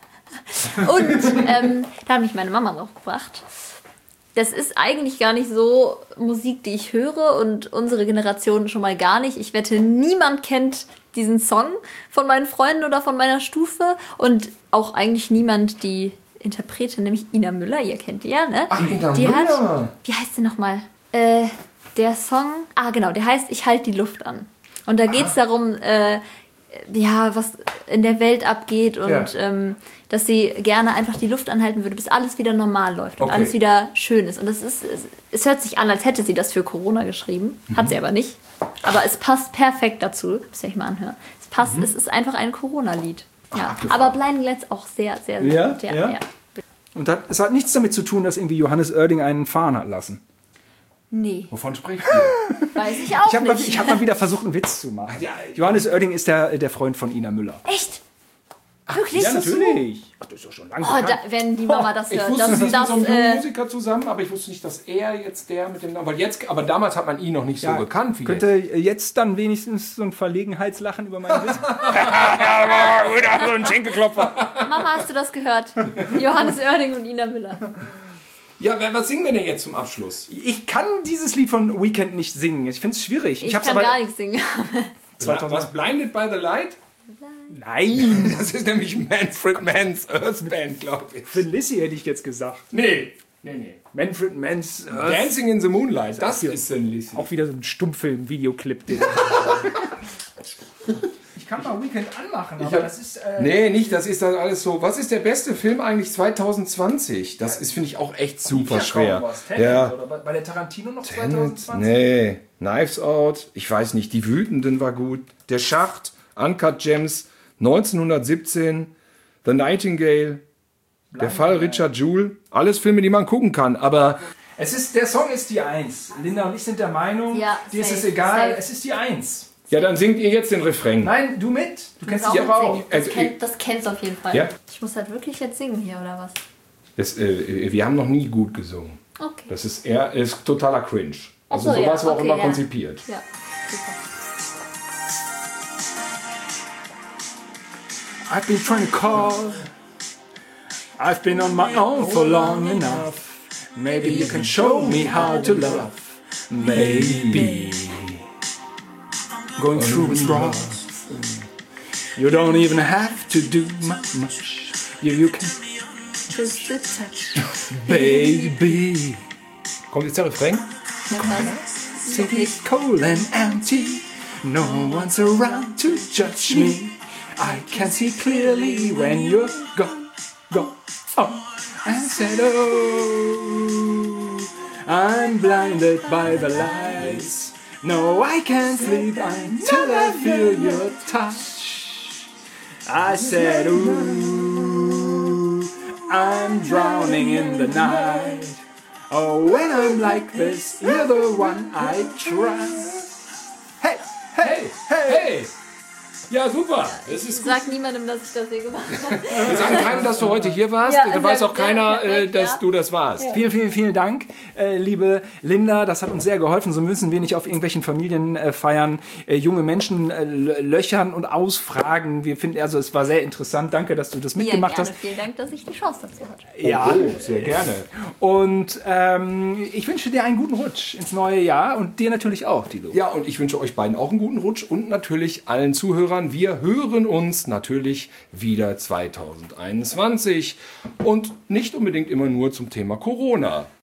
Und ähm, da hat mich meine Mama noch gebracht. Das ist eigentlich gar nicht so Musik, die ich höre und unsere Generation schon mal gar nicht. Ich wette, niemand kennt diesen Song von meinen Freunden oder von meiner Stufe und auch eigentlich niemand die Interpretin, nämlich Ina Müller. Ihr kennt die ja, ne? Ach, Ina die Müller. Hat, wie heißt sie nochmal? Äh, der Song, ah genau, der heißt Ich halte die Luft an. Und da geht es darum, äh, ja, was in der Welt abgeht und ja. ähm, dass sie gerne einfach die Luft anhalten würde, bis alles wieder normal läuft und okay. alles wieder schön ist. Und das ist, es, es hört sich an, als hätte sie das für Corona geschrieben. Mhm. Hat sie aber nicht. Aber es passt perfekt dazu. Müsst ihr euch mal anhören. Es passt, mhm. es ist einfach ein Corona-Lied. Ja. Ach, aber Blinding Lights auch sehr, sehr, sehr ja? gut. Ja, ja. ja. Und das, es hat nichts damit zu tun, dass irgendwie Johannes Oerding einen fahren hat lassen. Nee. Wovon spricht ihr? Weiß ich auch ich hab nicht. Mal, ich habe mal wieder versucht, einen Witz zu machen. Ja, Johannes Oerding ist der, der Freund von Ina Müller. Echt? Ach, wirklich? Ja, natürlich. Ach, das ist doch schon lange oh, da, wenn die Mama das ich hört. wusste, Das, das ist das, so ein äh, Musiker zusammen, aber ich wusste nicht, dass er jetzt der mit dem Namen... Weil jetzt, aber damals hat man ihn noch nicht so ja, bekannt wie könnte jetzt. jetzt dann wenigstens so ein Verlegenheitslachen über meinen Witz? Wieder so ein Schenkelklopfer. Mama, hast du das gehört? Johannes Oerding und Ina Müller. Ja, was singen wir denn jetzt zum Abschluss? Ich kann dieses Lied von Weeknd nicht singen. Ich finde es schwierig. Ich, ich kann aber gar nichts singen. Was, Blinded by the Light? Nein. Das ist nämlich Manfred Mann's Earth Band, glaube ich. Felicity hätte ich jetzt gesagt. Nee. Nee, nee. Manfred Mann's Earth. Dancing in the Moonlight, das, das ist ein Lied. Auch wieder so ein Stummfilm-Videoclip. Ich kann mal Weeknd anmachen, aber hab, das ist... Äh nee, nicht, das ist dann alles so. Was ist der beste Film eigentlich zwanzig zwanzig? Das ist, finde ich, auch echt super schwer. Ja. Oder war der Tarantino noch zwanzig zwanzig? Nee, Knives Out, ich weiß nicht, Die Wütenden war gut. Der Schacht, Uncut Gems, neunzehnhundertsiebzehn, The Nightingale, Der Fall Richard Jewell. Alles Filme, die man gucken kann, aber... Es ist, der Song ist die Eins. Linda und ich sind der Meinung, ja, dir ist safe, es egal, safe. Es ist die Eins. Ja, dann singt ihr jetzt den Refrain. Nein, du mit. Du kennst dich ja auch. Das, also, kenn, das kennst du auf jeden Fall. Ja? Ich muss halt wirklich jetzt singen hier, oder was? Das, äh, wir haben noch nie gut gesungen. Okay. Das ist eher ist totaler Cringe. Also so, so ja, war es auch okay, immer ja. konzipiert. Ja, super. I've been trying to call. I've been on my own for long enough. Maybe you can show me how to love. Maybe going through is rough. You don't even have to do much. You, you can Just a touch. baby. Kommt jetzt der Refrain? Ja, was? City cold and empty, no one's around to judge me. I can see clearly when you're gone, gone. Oh, I said, oh, I'm blinded by the lights. No, I can't sleep until I feel your touch. I said, ooh, I'm drowning in the night. Oh, when I'm like this, you're the one I trust. Hey, hey, hey, Hey! Ja, super. Das ist gut. Sag niemandem, dass ich das hier gemacht habe. Wir sagen keinem, dass du heute hier warst. Ja, Da sehr weiß auch gut. keiner, Ja, äh, dass ja. du das warst. Vielen, vielen, vielen Dank, äh, liebe Linda. Das hat uns sehr geholfen. So müssen wir nicht auf irgendwelchen Familienfeiern äh, junge Menschen äh, löchern und ausfragen. Wir finden, also es war sehr interessant. Danke, dass du das mitgemacht ja, gerne. hast. Vielen Dank, dass ich die Chance dazu hatte. Ja, Oh, sehr gerne. und ähm, ich wünsche dir einen guten Rutsch ins neue Jahr und dir natürlich auch, Dilo. Ja, und ich wünsche euch beiden auch einen guten Rutsch und natürlich allen Zuhörern. Wir hören uns natürlich wieder zwanzig einundzwanzig und nicht unbedingt immer nur zum Thema Corona.